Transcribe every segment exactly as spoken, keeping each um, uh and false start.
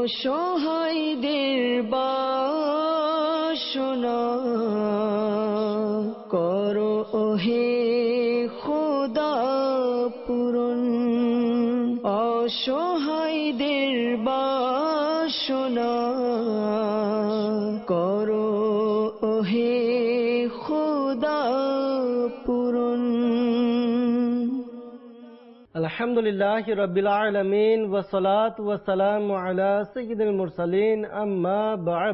অসহায়দের বাসনা করো ওহে খোদা পূরণ, অসহায়দের বাসনা করো ওহে খোদা পূরণ। আলহামদুলিল্লাহি রাব্বিল আলামিন ওয়া সালাতু ওয়া সালামু আলা সাইয়্যিদিল মুরসালিন, আম্মা বা'দ।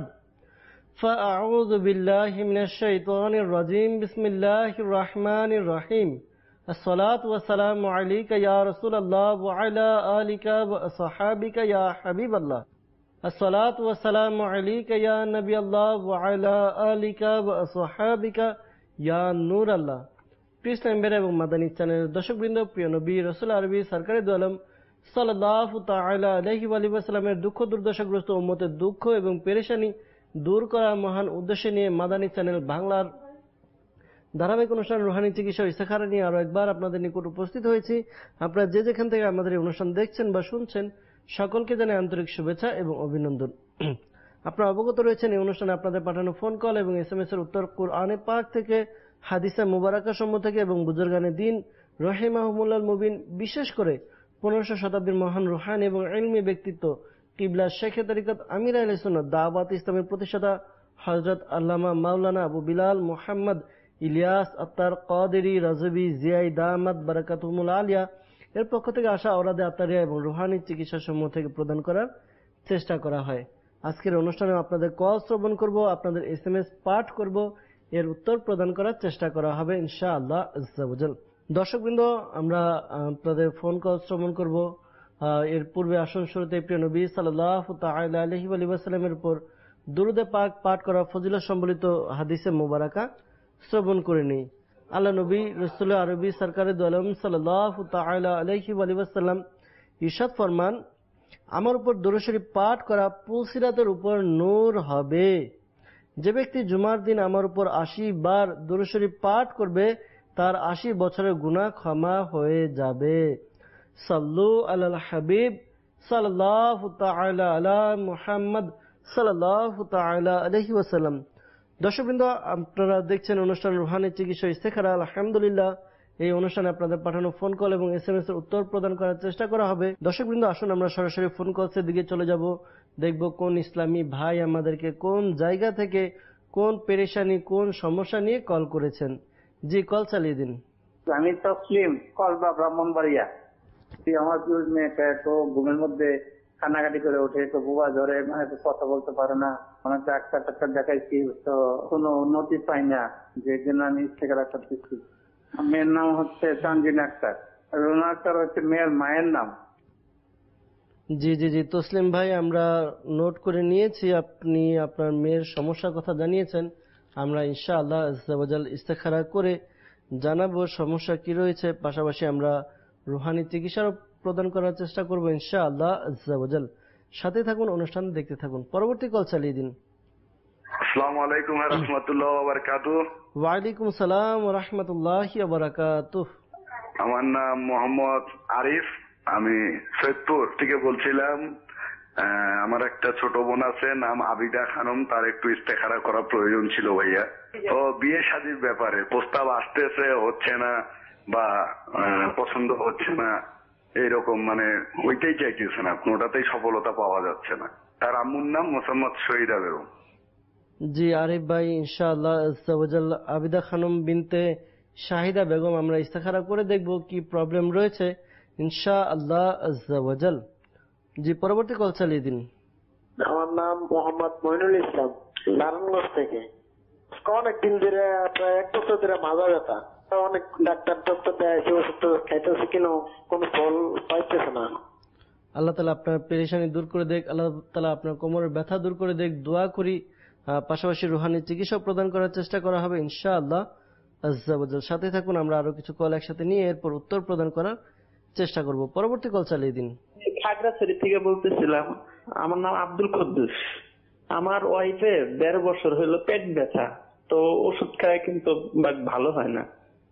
ফাআউযু বিল্লাহি মিনাশ শাইতানির রাজীম। বিসমিল্লাহির রাহমানির রহিম। আসসালাতু ওয়া সালামু আলাইকা ইয়া রাসূলুল্লাহ ওয়া আলা আলিকা ওয়া আসহাবিকা ইয়া হাবিবাল্লাহ। আসসালাতু ওয়া সালামু আলাইকা ইয়া নবিয়াল্লাহ ওয়া আলা আলিকা ওয়া আসহাবিকা ইয়া নূরাল্লাহ। ইসলাম বের এবং মাদানী চ্যানেলের দর্শকবৃন্দ, প্রিয় নবী রাসূল আরবি সরকারে দু আলম সাল্লাল্লাহু তাআলা আলাইহি ওয়া আলিহি ওয়াসাল্লামের দুঃখ দুর্দশাগ্রস্ত উম্মতের দুঃখ এবং পেরেশানি দূর করার মহান উদ্দেশ্য নিয়ে মাদানী চ্যানেল বাংলার ধারাবাহিক অনুষ্ঠান রুহানি চিকিৎসা ও ইস্তেখারা নিয়ে আরো একবার আপনাদের নিকট উপস্থিত হয়েছি। আপনারা যে যেখান থেকে আমাদের এই অনুষ্ঠান দেখছেন বা শুনছেন, সকলকে জানাই আন্তরিক শুভেচ্ছা এবং অভিনন্দন। আপনারা অবগত রয়েছেন এই অনুষ্ঠানে আপনাদের পাঠানো ফোন কল এবং এস এম এস এর উত্তর কুরআনে পাক থেকে, হাদিসে মুবারাকা সমূহ থেকে এবং বুজুর্গানে দিন রহিমাহুমুল্লাহ মুবিন, বিশেষ করে পনেরোশো শতাব্দীর মহান রুহানি এবং ইলমি ব্যক্তিত্ব কিবলা শেখে তরিকত আমির আহলে সুন্নাত দাওয়াত ইসলামের প্রতিষ্ঠাতা হযরত আল্লামা মাওলানা আবু বিলাল মুহাম্মদ ইলিয়াস আত্তার কাদেরী রাজবি জিয়াই দামাত বারাকাতুহুমুল আলিয়া এর পক্ষ থেকে আসা ওরাদে আত্তারিয়া এবং রুহানি চিকিৎসা সমূহ থেকে প্রদান করার চেষ্টা করা হয়। আজকের অনুষ্ঠানে আপনাদের কল শ্রবণ করব, আপনাদের এস এম এস পাঠ করব, এর উত্তর প্রদান করার চেষ্টা করা হবে ইনশাআল্লাহ আজ্জা ওয়া জাল। দর্শকবৃন্দ, আমরা আপনাদের ফোন কল শ্রবণ করব। এর পূর্বে আসন শুরুতে প্রিয় নবী সাল্লাল্লাহু তাআলা আলাইহি ওয়া সাল্লামের উপর দুরূদে পাক পাঠ করা ফজিলত সম্বলিত হাদিসে মুবারাকা শ্রবণ করে নেই। আল্লাহ নবী রাসূল আরবি সরকারে দু আলম সাল্লাল্লাহু তাআলা আলাইহি ওয়া সাল্লাম ইরশাদ ফরমান, আমার উপর দুরূদ শরীফ পাঠ করা পুলসিরাতের উপর নূর হবে। যে ব্যক্তি জুমার দিন আমার উপর আশি বার দুরূদ শরীফ পাঠ করবে, তার আশি বছরের গুনাহ ক্ষমা হয়ে যাবে। সাল্লু আলাল হাবিব সাল্লাল্লাহু তাআলা আলা মুহাম্মদ সাল্লাল্লাহু তাআলা আলাইহি ওয়াসাল্লাম। দর্শকবৃন্দ, আপনারা দেখছেন অনুষ্ঠান রুহানি চিকিৎসা ইস্তেখারা। আলহামদুলিল্লাহ, এই অনুষ্ঠানে আপনাদের পাঠানো ফোন কল এবং এস এম এস এর উত্তর প্রদান করার চেষ্টা করা হবে। দর্শকবৃন্দ, আসুন আমরা সরাসরি ফোন কলসের দিকে চলে যাব। দেখব কোন ইসলামী ভাই আমাদেরকে কোন জায়গা থেকে, কোন পেরেশানি, কোন সমস্যা নিয়ে কল করেছেন। জি, কল চালিয়ে দিন। আমি তসলিম, কলবা ব্রাহ্মণবাড়িয়া। আমার মেয়েটা তো ঘুমের মধ্যে কান্নাকাটি করে ওঠে, তো বুবা ধরে, মানে কথা বলতে পারে না। অনেক ডাক্তার টাক্তার দেখাইছি, তো কোনো উন্নতি পাই না, যে জন্য আমি ইস্তেখারা করতেছি। মেয়ের নাম হচ্ছে তানজিন আক্তার, রোনা আক্তার হচ্ছে মেয়ের মায়ের নাম। জি জি জি তসলিম ভাই, আমরা নোট করে নিয়েছি। আপনি আপনার মেয়ের সমস্যার কথা জানিয়েছেন। আমরা ইনশাআল্লাহ আজ্জা ওয়া জাল ইস্তেখারা করে জানাবো সমস্যা কি রয়েছে। পাশাপাশি আমরা রুহানি চিকিৎসার প্রদান করার চেষ্টা করব ইনশাআল্লাহ আজ্জা ওয়া জাল। সাথে থাকুন, অনুষ্ঠান দেখতে থাকুন। পরবর্তী কল চালিয়ে দিন। আসসালামু আলাইকুম ওয়া রাহমাতুল্লাহি ওয়া বারাকাতুহু। ওয়া আলাইকুম আসসালাম ওয়া রাহমাতুল্লাহি ওয়া বারাকাতুহু। আমার নাম মোহাম্মদ আরিফ, আমি সৈয়দপুর থেকে বলছিলাম। আমার একটা ছোট বোন আছে, নাম আবিদা খানম, তার একটু ইস্তেখারা করা প্রয়োজন ছিল ভাইয়া। ও বিয়ে শাদীর ব্যাপারে প্রস্তাব আসতেছে, হচ্ছে না বা পছন্দ হচ্ছে না, এইরকম মানে ওইটাই চাইতেছে না, কোনোটাতেই সফলতা পাওয়া যাচ্ছে না। তার আম্মুর নাম মোসাম্মদ শহীদা বেগম। জি আরিফ ভাই, ইনশাআল্লাহ আজ্জা ওয়া জাল আবিদা খানম বিনতে শাহিদা বেগম আমরা ইস্তেখারা করে দেখব কি প্রবলেম রয়েছে ইনশাআল্লাহ আজ্জা ওয়া জাল। জি, পরবর্তী কল চালিয়ে দিন। আমার নাম মোহাম্মদ মইনুল ইসলাম, নারায়ণগঞ্জ থেকে। অনেকদিন ধরে, প্রায় এক বছর ধরে মাজা ব্যথা, অনেক ডাক্তার ডক্টর দেখাইছে, ওষুধ খাইতেছে, কিন্তু কোনো ফল পাইতেছে না। আল্লাহ তাআলা আপনার পেরেশানি দূর করে দেখ, আল্লাহ তাআলা আপনার কোমরের ব্যথা দূর করে দেখ, দোয়া করি। পাশাপাশি রুহানি চিকিৎসা প্রদান করার চেষ্টা করা হবে ইনশাআল্লাহ আজ্জা ওয়া জাল। সাথে থাকুন, আমরা আরো কিছু কল একসাথে নিয়ে এরপর উত্তর প্রদান করার চেষ্টা করব। পরবর্তী কল চালিয়ে দিন। খাগড়াছড়ি থেকে বলতেছিলাম। আমার নাম আব্দুল কুদ্দুস। আমার ওয়াইফের দেড় বছর হলো পেট ব্যথা, তো ওষুধ খায় কিন্তু ভালো হয় না।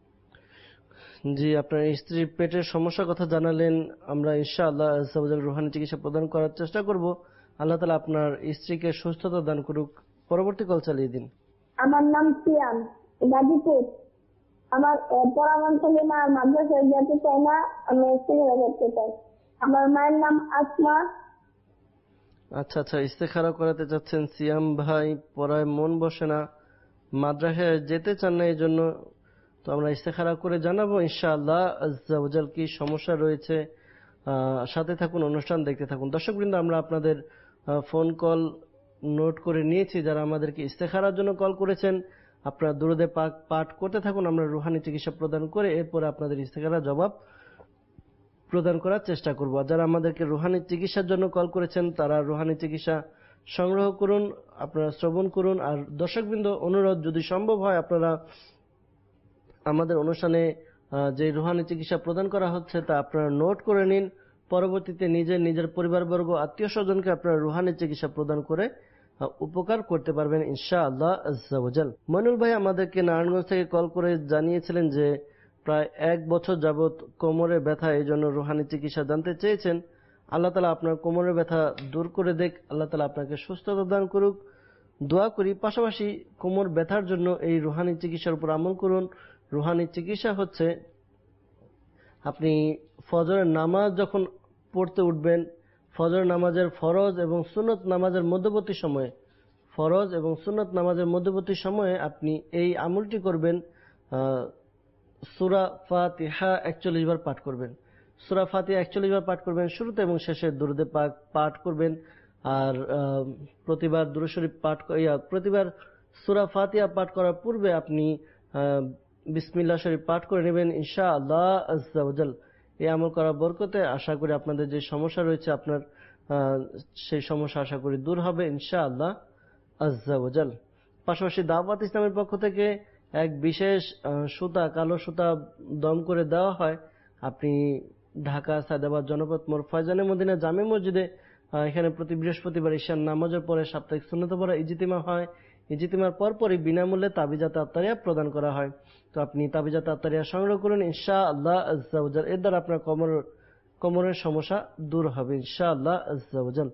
জি, আপনার স্ত্রীর পেটের সমস্যার কথা জানালেন। আমরা ইনশাআল্লাহ আজ্জা ওয়া জাল রুহানি চিকিৎসা প্রদান করার চেষ্টা করব। আল্লাহ তাআলা আপনার স্ত্রীকে সুস্থতা দান করুক। পরবর্তী কল চালিয়ে দিন। আমার নাম সিয়াম, গাজীপুর। আমার পরামর্শ নিয়ে আর মাদ্রাসায় যেতে চাই না, আমি ইস্তেখারা করতে চাই। আমার মায়ের নাম আসমা। আচ্ছা আচ্ছা, ইস্তেখারা করাতে চাচ্ছেন সিয়াম ভাই, পড়ায় মন বসে না, মাদ্রাসায় যেতে চান না, এই জন্য তো আমরা ইস্তেখারা করে জানাবো ইনশাআল্লাহ আজ্জা ওয়াজাল কি সমস্যা রয়েছে। সাথে থাকুন, অনুষ্ঠান দেখতে থাকুন। দর্শকবৃন্দ, আমরা আপনাদের ফোন কল নোট করে নিয়েছি। যারা আমাদেরকে ইস্তেখারার জন্য কল করেছেন, আপনারা দুরুদে পাক পাঠ করতে থাকুন, আমরা রুহানি চিকিৎসা প্রদান করে এরপরে আপনাদের ইস্তেখারার জবাব প্রদান করার চেষ্টা করব। যারা আমাদেরকে রুহানি চিকিৎসার জন্য কল করেছেন, তারা রুহানি চিকিৎসা সংগ্রহ করুন, আপনারা শ্রবণ করুন। আর দর্শকবৃন্দ, অনুরোধ, যদি সম্ভব হয় আপনারা আমাদের অনুষ্ঠানে যে রুহানি চিকিৎসা প্রদান করা হচ্ছে তা আপনারা নোট করে নিন। পরবর্তীতে নিজের নিজের পরিবারবর্গ, আত্মীয় স্বজনকে আপনারা রুহানি চিকিৎসা প্রদান করে উপকার করতে পারবেন ইনশাআল্লাহ আজ্জা ওয়াজাল। মইনুল ভাই আমাদেরকে নারায়ণগঞ্জ থেকে কল করে জানিয়েছিলেন যে প্রায় এক বছর যাবত কোমরে ব্যথা, এই জন্য রুহানি চিকিৎসা জানতে চেয়েছেন। আল্লাহ তাআলা আপনার কোমরের ব্যথা দূর করে দেখ, আল্লাহ তাআলা আপনাকে সুস্থতা দান করুক, দোয়া করি। পাশাপাশি কোমর ব্যথার জন্য এই রুহানি চিকিৎসার উপর আমল করুন। রুহানি চিকিৎসা হচ্ছে, আপনি ফজরের নামাজ যখন পড়তে উঠবেন, ফজর নামাজের ফরজ এবং সুন্নত নামাজের মধ্যবর্তী সময়ে, ফরজ এবং সুন্নত নামাজের মধ্যবর্তী সময়ে আপনি এই আমলটি করবেন। সূরা ফাতিহা একচল্লিশ বার পাঠ করবেন। সূরা ফাতিহা একচল্লিশ বার পাঠ করবেন, শুরুতে এবং শেষে দুরূদে পাক পাঠ করবেন। আর প্রতিবার দুরূদ শরীফ পাঠ, প্রতিবার সূরা ফাতিহা পাঠ করার পূর্বে আপনি বিসমিল্লাহ শরীফ পাঠ করে নেবেন ইনশাআল্লাহ আজ্জা ওয়াজাল। এই আমল করার বরকতে আশা করি আপনাদের যে সমস্যা রয়েছে, আপনার সেই সমস্যা আশা করি দূর হবে ইনশাআল্লাহ আজ্জা ওয়াজাল। পাশাপাশি দাওয়াত ইসলামের পক্ষ থেকে এক বিশেষ সুতা, কালো সুতা দম করে দেওয়া হয়। আপনি ঢাকা সায়দাবাদ জনপদ মোড় ফয়জানে মদিনা জামে মসজিদে, এখানে প্রতি বৃহস্পতিবার ঈশার নামাজের পরে সাপ্তাহিক সুন্নত পড়া ইজতিমা হয়। ইজতিমার পরপরই বিনামূল্যে তাবিজাত আত্তারিয়া প্রদান করা হয়। তো আপনি তাবিজাত আত্তারিয়া সংগ্রহ করুন ইনশাআল্লাহ আজ্জা ওয়াজাল। এর দ্বারা আপনার কোমর কোমরের সমস্যা দূর হবে ইনশাআল্লাহ আজ্জা ওয়াজাল।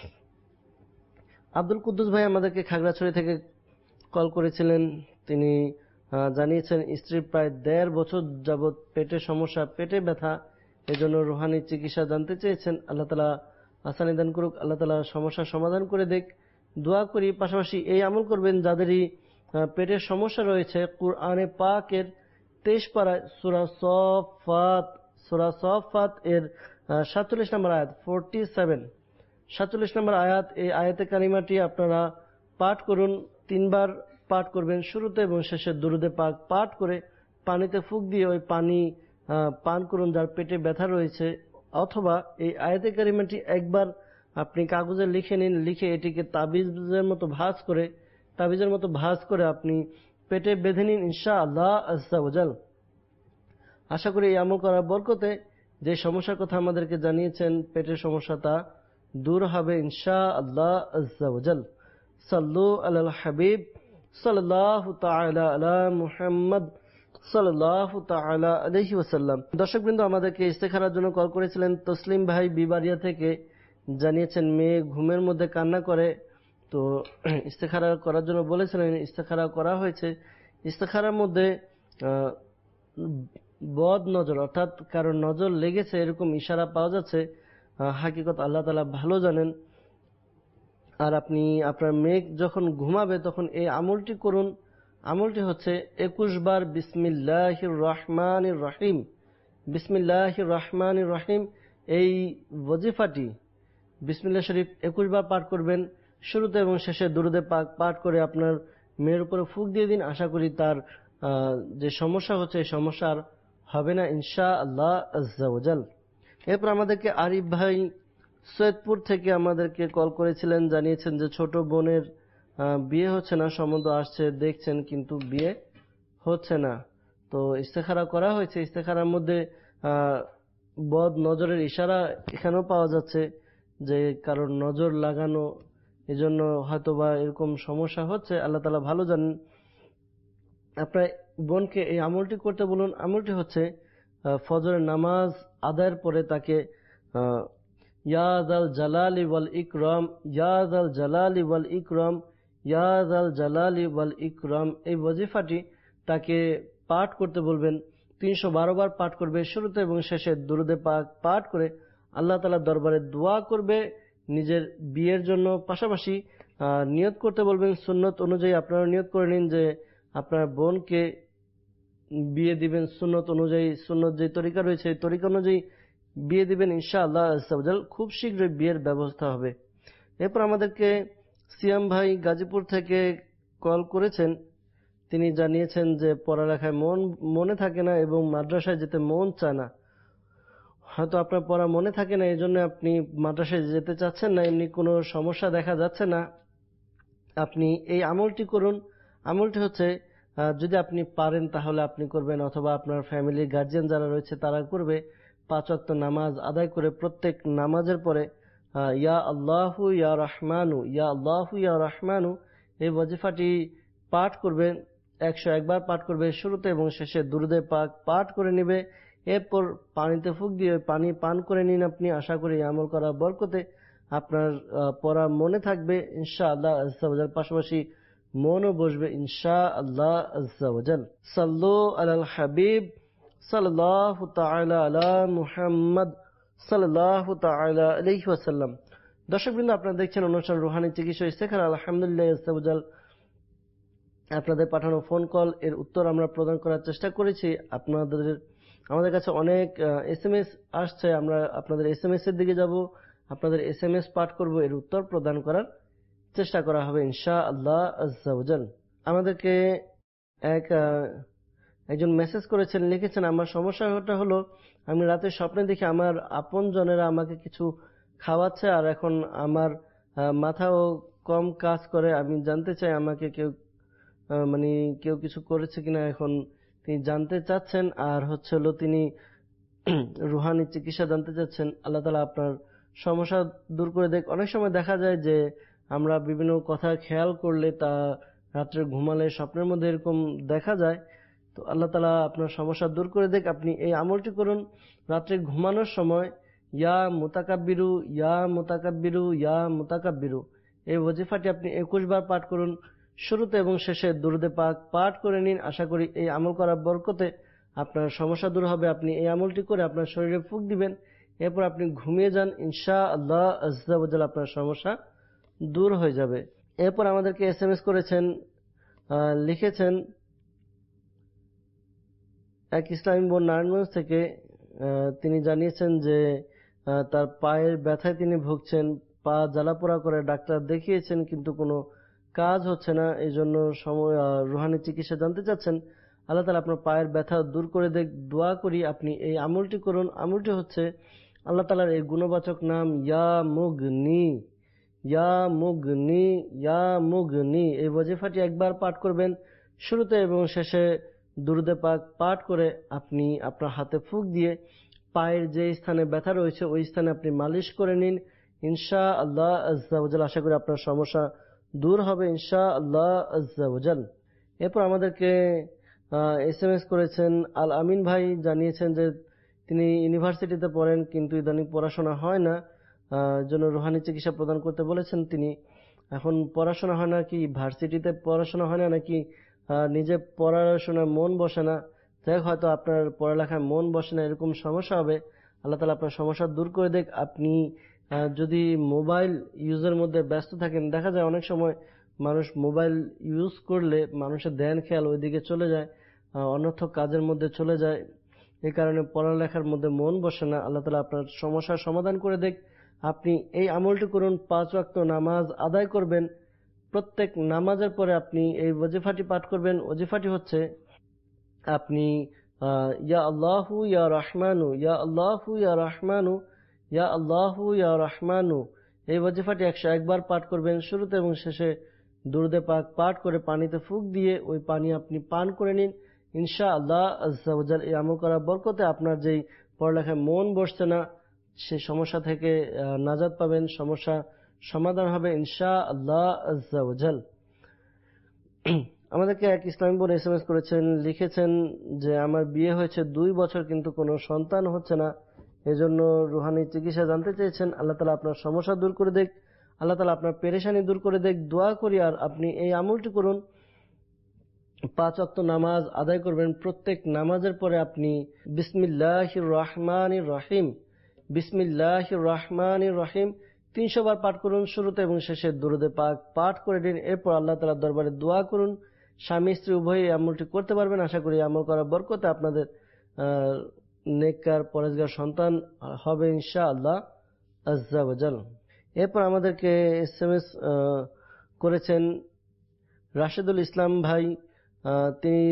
আব্দুল কুদ্দুস ভাই আমাদেরকে খাগড়াছড়ি থেকে কল করেছিলেন। তিনি জানিয়েছেন স্ত্রীর প্রায় দেড় বছর যাবৎ পেটে সমস্যা, পেটে ব্যথা, এজন্য রুহানি চিকিৎসা জানতে চেয়েছেন। আল্লাহ তাআলা আসানি দান করুক, আল্লাহ তাআলা সমস্যার সমাধান করে দেখ, দোয়া করি। পাশাপাশি এই আমল করবেন যাদেরই পেটের সমস্যা রয়েছে। কুরআনে পাকের তেইশ পারায় সূরা সফাত, সূরা সফাত এর সাতচল্লিশ নম্বর আয়াত, ফোরটি সেভেন, সাতচল্লিশ নম্বর আয়াত, এই আয়াতে কারিমাটি আপনারা পাঠ করুন। তিনবার পাঠ করবেন, শুরুতে এবং শেষে দুরূদে পাক পাঠ করে পানিতে ফুঁক দিয়ে ওই পানি পান করুন যার পেটে ব্যথা রয়েছে। অথবা এই আয়াতে কারিমাটি একবার আপনি কাগজে লিখে নিন, লিখে এটিকে তাবিজের মতো ভাঁজ করে তাবিজের মতো ভাঁজ করে আপনি পেটে বেঁধে নিন ইনশাআল্লাহ আজ্জা ওয়াজাল। আশা করি এই আমল করার বরকতে যে সমস্যার কথা আমাদেরকে জানিয়েছেন, পেটের সমস্যা, তা দূর হবে ইনশাআল্লাহ আজ্জা ওয়াজাল। সাল্লু আলাল হাবিব সাল্লাল্লাহু তাআলা আলা মুহাম্মদ সাল্লাল্লাহু তাআলা আলাইহি ওয়াসাল্লাম। দর্শকবৃন্দ, আমাদেরকে ইস্তেখারার জন্য কল করেছিলেন তসলিম ভাই বিবারিয়া থেকে। জানিয়েছেন মেয়ে ঘুমের মধ্যে কান্না করে, তো ইস্তেখারা করার জন্য বলেছিলেন। ইস্তেখারা করা হয়েছে। ইস্তেখারার মধ্যে বদ নজর, অর্থাৎ কারণ নজর লেগেছে এরকম ইশারা পাওয়া যাচ্ছে। হাকিকত আল্লাহ তাআলা ভালো জানেন। আর আপনি আপনার মেয়ে যখন ঘুমাবে তখন এই আমলটি করুন। আমলটি হচ্ছে একুশ বার বিসমিল্লাহির রহমানির রহিম, বিসমিল্লাহির রহমানির রহিম, এই ওয়াজিফাটি বিসমিল্লাহ শরীফ একুশ বার পাঠ করবেন। শুরুতে এবং শেষে দুরূদে পাক পাঠ করে আপনার মেয়ের উপরে ফুঁক দিয়ে দিন। আশা করি তার যে সমস্যা হচ্ছে এই সমস্যা আর হবে না ইনশাআল্লাহ আজ্জা ওয়াজাল। এরপর আমাদেরকে আরিফ ভাই সৈয়দপুর থেকে আমাদেরকে কল করেছিলেন। জানিয়েছেন যে ছোট বোনের বিয়ে হচ্ছে না, সম্বন্ধ আসছে, দেখছেন, কিন্তু বিয়ে হচ্ছে না। তো ইস্তেখারা করা হয়েছে। ইস্তেখারার মধ্যে বদ নজরের ইশারা এখানেও পাওয়া যাচ্ছে, যে কারণ নজর লাগানো, এজন্য হয়তোবা এরকম সমস্যা হচ্ছে। আল্লাহ তাআলা ভালো জানেন। আপনার বোনকে এই আমলটি করতে বলুন। আমলটি হচ্ছে ফজরের নামাজ আদায়ের পরে তাকে ইয়া যাল জালালি ওয়াল ইকরাম, ইয়া যাল জালালি ওয়াল ইকরাম, ইয়া যাল জালালি ওয়াল ইকরাম। এই ওয়াজিফাটি তাকে পাঠ করতে বলবেন। তিনশো বারো বার পাঠ করবে, শুরুতে এবং শেষে দুরুদে পাক পাঠ করে আল্লাহ তাআলার দরবারে দোয়া করবে নিজের বিয়ের জন্য। পাশাপাশি নিয়ত করতে বলবেন সুন্নত অনুযায়ী। আপনারা নিয়ত করে নিন যে আপনার বোনকে বিয়ে দিবেন সুন্নত অনুযায়ী, সুন্নত যে তরিকা রয়েছে এই তরিকা অনুযায়ী বিয়ে দিবেন ইনশাআল্লাহ আজ্জা ওয়া জাল। খুব শীঘ্রই বিয়ের ব্যবস্থা হবে। এরপর আমাদেরকে সিয়াম ভাই গাজীপুর থেকে কল করেছেন। তিনি জানিয়েছেন যে পড়ালেখায় মন মনে থাকে না এবং মাদ্রাসায় যেতে মন চায় না। হয়তো আপনার পড়া মনে থাকে না, এই জন্য আপনি মাদ্রাসায় যেতে চাচ্ছেন না, এমনি কোনো সমস্যা দেখা যাচ্ছে না। আপনি এই আমলটি করুন। আমলটি হচ্ছে যদি আপনি পারেন তাহলে আপনি করবেন, অথবা আপনার ফ্যামিলির গার্জিয়ান যারা রয়েছে তারা করবে। পাঁচ ওয়াক্ত নামাজ আদায় করে প্রত্যেক নামাজের পরে ইয়া আল্লাহু ইয়া রহমানু, ইয়া আল্লাহু ইয়া রহমানু এই ওয়াজিফাটি পাঠ করবে। একশো একবার পাঠ করবে, শুরুতে এবং শেষে দুরুদে পাক পাঠ করে নেবে। এরপর পানিতে ফুঁক দিয়ে পানি পান করে নিন আপনি। আশা করি আমল করা বরকতে আপনার পড়া মনে থাকবে ইনশাআল্লাহ আজ্জা ওয়া জাল। পাশাপাশি মনও বসবে ইনশাআল্লাহ আজ্জা ওয়া জাল। সাল্লু আলাল হাবিব সাল্লাল্লাহু তাআলা আলা মুহাম্মদ সাল্লাল্লাহু তাআলা আলাইহি ওয়াসাল্লাম। দর্শকবৃন্দ, আপনারা দেখছেন অনুষ্ঠান রুহানি চিকিৎসা ইস্তেখারা। আলহামদুলিল্লাহ আজ্জা ওয়া জাল আপনাদের পাঠানো ফোন কল এর উত্তর আমরা প্রদান করার চেষ্টা করেছি। আপনাদের আমাদের কাছে অনেক এস এম এস আসছে, আমরা আপনাদের এস এম এস এর দিকে যাব, আপনাদের এস এম এস পাঠ করব, এর উত্তর প্রদান করার চেষ্টা করা হবে ইনশাআল্লাহ আজ্জা ওয়া জাল। আমাদেরকে এক একজন মেসেজ করেছেন, লিখেছেন আমার সমস্যাটা হলো আমি রাতে স্বপ্নে দেখি আমার আপন জনেরা আমাকে কিছু খাওয়াচ্ছে আর এখন আমার মাথাও কম কাজ করে। আমি জানতে চাই আমাকে কেউ মানে কেউ কিছু করেছে কিনা, এখন তিনি জানতে চাচ্ছেন। আর হচ্ছে হলো তিনি রুহানি চিকিৎসা জানতে চাচ্ছেন। আল্লাহ তাআলা আপনার সমস্যা দূর করে দেখ। অনেক সময় দেখা যায় যে আমরা বিভিন্ন কথা খেয়াল করলে তা রাত্রে ঘুমালে স্বপ্নের মধ্যে এরকম দেখা যায়। তো আল্লাহ তাআলা আপনার সমস্যা দূর করে দেখ। আপনি এই আমলটি করুন রাত্রে ঘুমানোর সময়, ইয়া মুতাকাব্বিরু ইয়া মুতাকাব্বিরু ইয়া মুতাকাব্বিরু এই ওয়াজিফাটি আপনি একুশ বার পাঠ করুন। শুরুতে এবং শেষে দুরুদে পাক পাঠ করে নিন। আশা করি এই আমল করার বরকতে আপনার সমস্যা দূর হবে। আপনি এই আমলটি করে আপনার শরীরে ফুঁক দিবেন, এরপর আপনি ঘুমিয়ে যান ইনশাআল্লাহ আজ্জা ওয়া জাল আপনার সমস্যা দূর হয়ে যাবে। এরপর আমাদেরকে এস এম এস করেছেন, লিখেছেন এক ইসলামী বোন নারায়ণগঞ্জ থেকে। তিনি জানিয়েছেন যে তার পায়ের ব্যথায় তিনি ভুগছেন, পা জ্বালাপোড়া করে ডাক্তার দেখিয়েছেন কিন্তু কোনো কাজ হচ্ছে না। এই জন্য সময় রুহানি চিকিৎসা জানতে চাচ্ছেন। আল্লাহ তাআলা আপনার পায়ের ব্যথা দূর করে দেখ। দোয়া করি আপনি এই আমলটি করুন। আমলটি হচ্ছে আল্লাহ তাআলার এই গুণবাচক নাম ইয়া মুগনি, ইয়া মুগনি, ইয়া মুগনি এই ওয়াজিফাটি একবার পাঠ করবেন। শুরুতে এবং শেষে দুরুদে পাক পাঠ করে আপনি আপনার হাতে ফুঁক দিয়ে পায়ের যে স্থানে ব্যথা রয়েছে ওই স্থানে আপনি মালিশ করে নিন ইনশাআল্লাহ আজ্জা ওয়া জাল। আশা করি আপনার সমস্যা দূর হবে ইনশাআল্লাহ আজ্জা ওয়া জাল। এরপর আমাদেরকে এস এম এস করেছেন আল আমিন ভাই, জানিয়েছেন যে তিনি ইউনিভার্সিটিতে পড়েন কিন্তু ইদানিং পড়াশোনা হয় না, জন্য রুহানি চিকিৎসা প্রদান করতে বলেছেন তিনি। এখন পড়াশোনা হয় না কি ভার্সিটিতে পড়াশোনা হয় না নাকি নিজে পড়াশোনায় মন বসে না, যাই হোক হয়তো আপনার পড়ালেখায় মন বসে না, এরকম সমস্যা হবে। আল্লাহ তাআলা আপনার সমস্যা দূর করে দেখ। আপনি যদি মোবাইল ইউজের মধ্যে ব্যস্ত থাকেন, দেখা যায় অনেক সময় মানুষ মোবাইল ইউজ করলে মানুষের ধ্যান খেয়াল ওইদিকে চলে যায়, অনর্থক কাজের মধ্যে চলে যায়, এই কারণে পড়ালেখার মধ্যে মন বসে না। আল্লাহ তাআলা আপনার সমস্যার সমাধান করে দেখ। আপনি এই আমলটি করুন, পাঁচ ওয়াক্ত নামাজ আদায় করবেন। প্রত্যেক নামাজের পরে আপনি এই ওয়াজিফাটি পাঠ করবেন। ওয়াজিফাটি হচ্ছে আপনি ইয়া আল্লাহু ইয়া রহমানু, ইয়া আল্লাহু ইয়া রহমানু, ইয়া আল্লাহু ইয়া রহমানু এই ওয়াজিফাটি একশো একবার পাঠ করবেন। শুরুতে এবং শেষে দুরুদে পাক পাঠ করে পানিতে ফুঁক দিয়ে ওই পানি আপনি পান করে নিন ইনশাআল্লাহ আজ্জা ওয়া জাল। এই আমল করার বরকতে আপনার যেই পড়ালেখায় মন বসছে না সেই সমস্যা থেকে নাজাত পাবেন, সমস্যা সমাধান হবে ইনশাআল্লাহ আজ্জা ওয়া জাল। আমাদেরকে এক ইসলামী বোন এস এম এস করেছেন, লিখেছেন যে আমার বিয়ে হয়েছে দুই বছর কিন্তু কোনো সন্তান হচ্ছে না, এজন্য রুহানি চিকিৎসা জানতে চেয়েছেন। আল্লাহ তাআলা আপনার সমস্যা দূর করে দেখ, আল্লাহ তাআলা আপনার পেরেশানি দূর করে দেখ। দোয়া করি আর আপনি এই আমলটি করুন, পাঁচ ওয়াক্ত নামাজ আদায় করবেন। প্রত্যেক নামাজের পরে আপনি বিসমিল্লাহির রহমানির রহিম বিসমিল্লাহির রহমানির রহিম তিনশো বার পাঠ করুন। শুরুতে এবং শেষে দুরূদে পাক পাঠ করে দিন। এরপর আল্লাহ তাআলার দরবারে দোয়া করুন। স্বামী স্ত্রী উভয়ই এই আমলটি করতে পারবেন। আশা করি আমল করার বরকতে আপনাদের আহ নেককার পরেজগার সন্তান হবে ইনশাআল্লাহ আজ্জা ওয়া জাল। এরপর আমাদেরকে এস এম এস করেছেন রাশেদুল ইসলাম ভাই। তিনি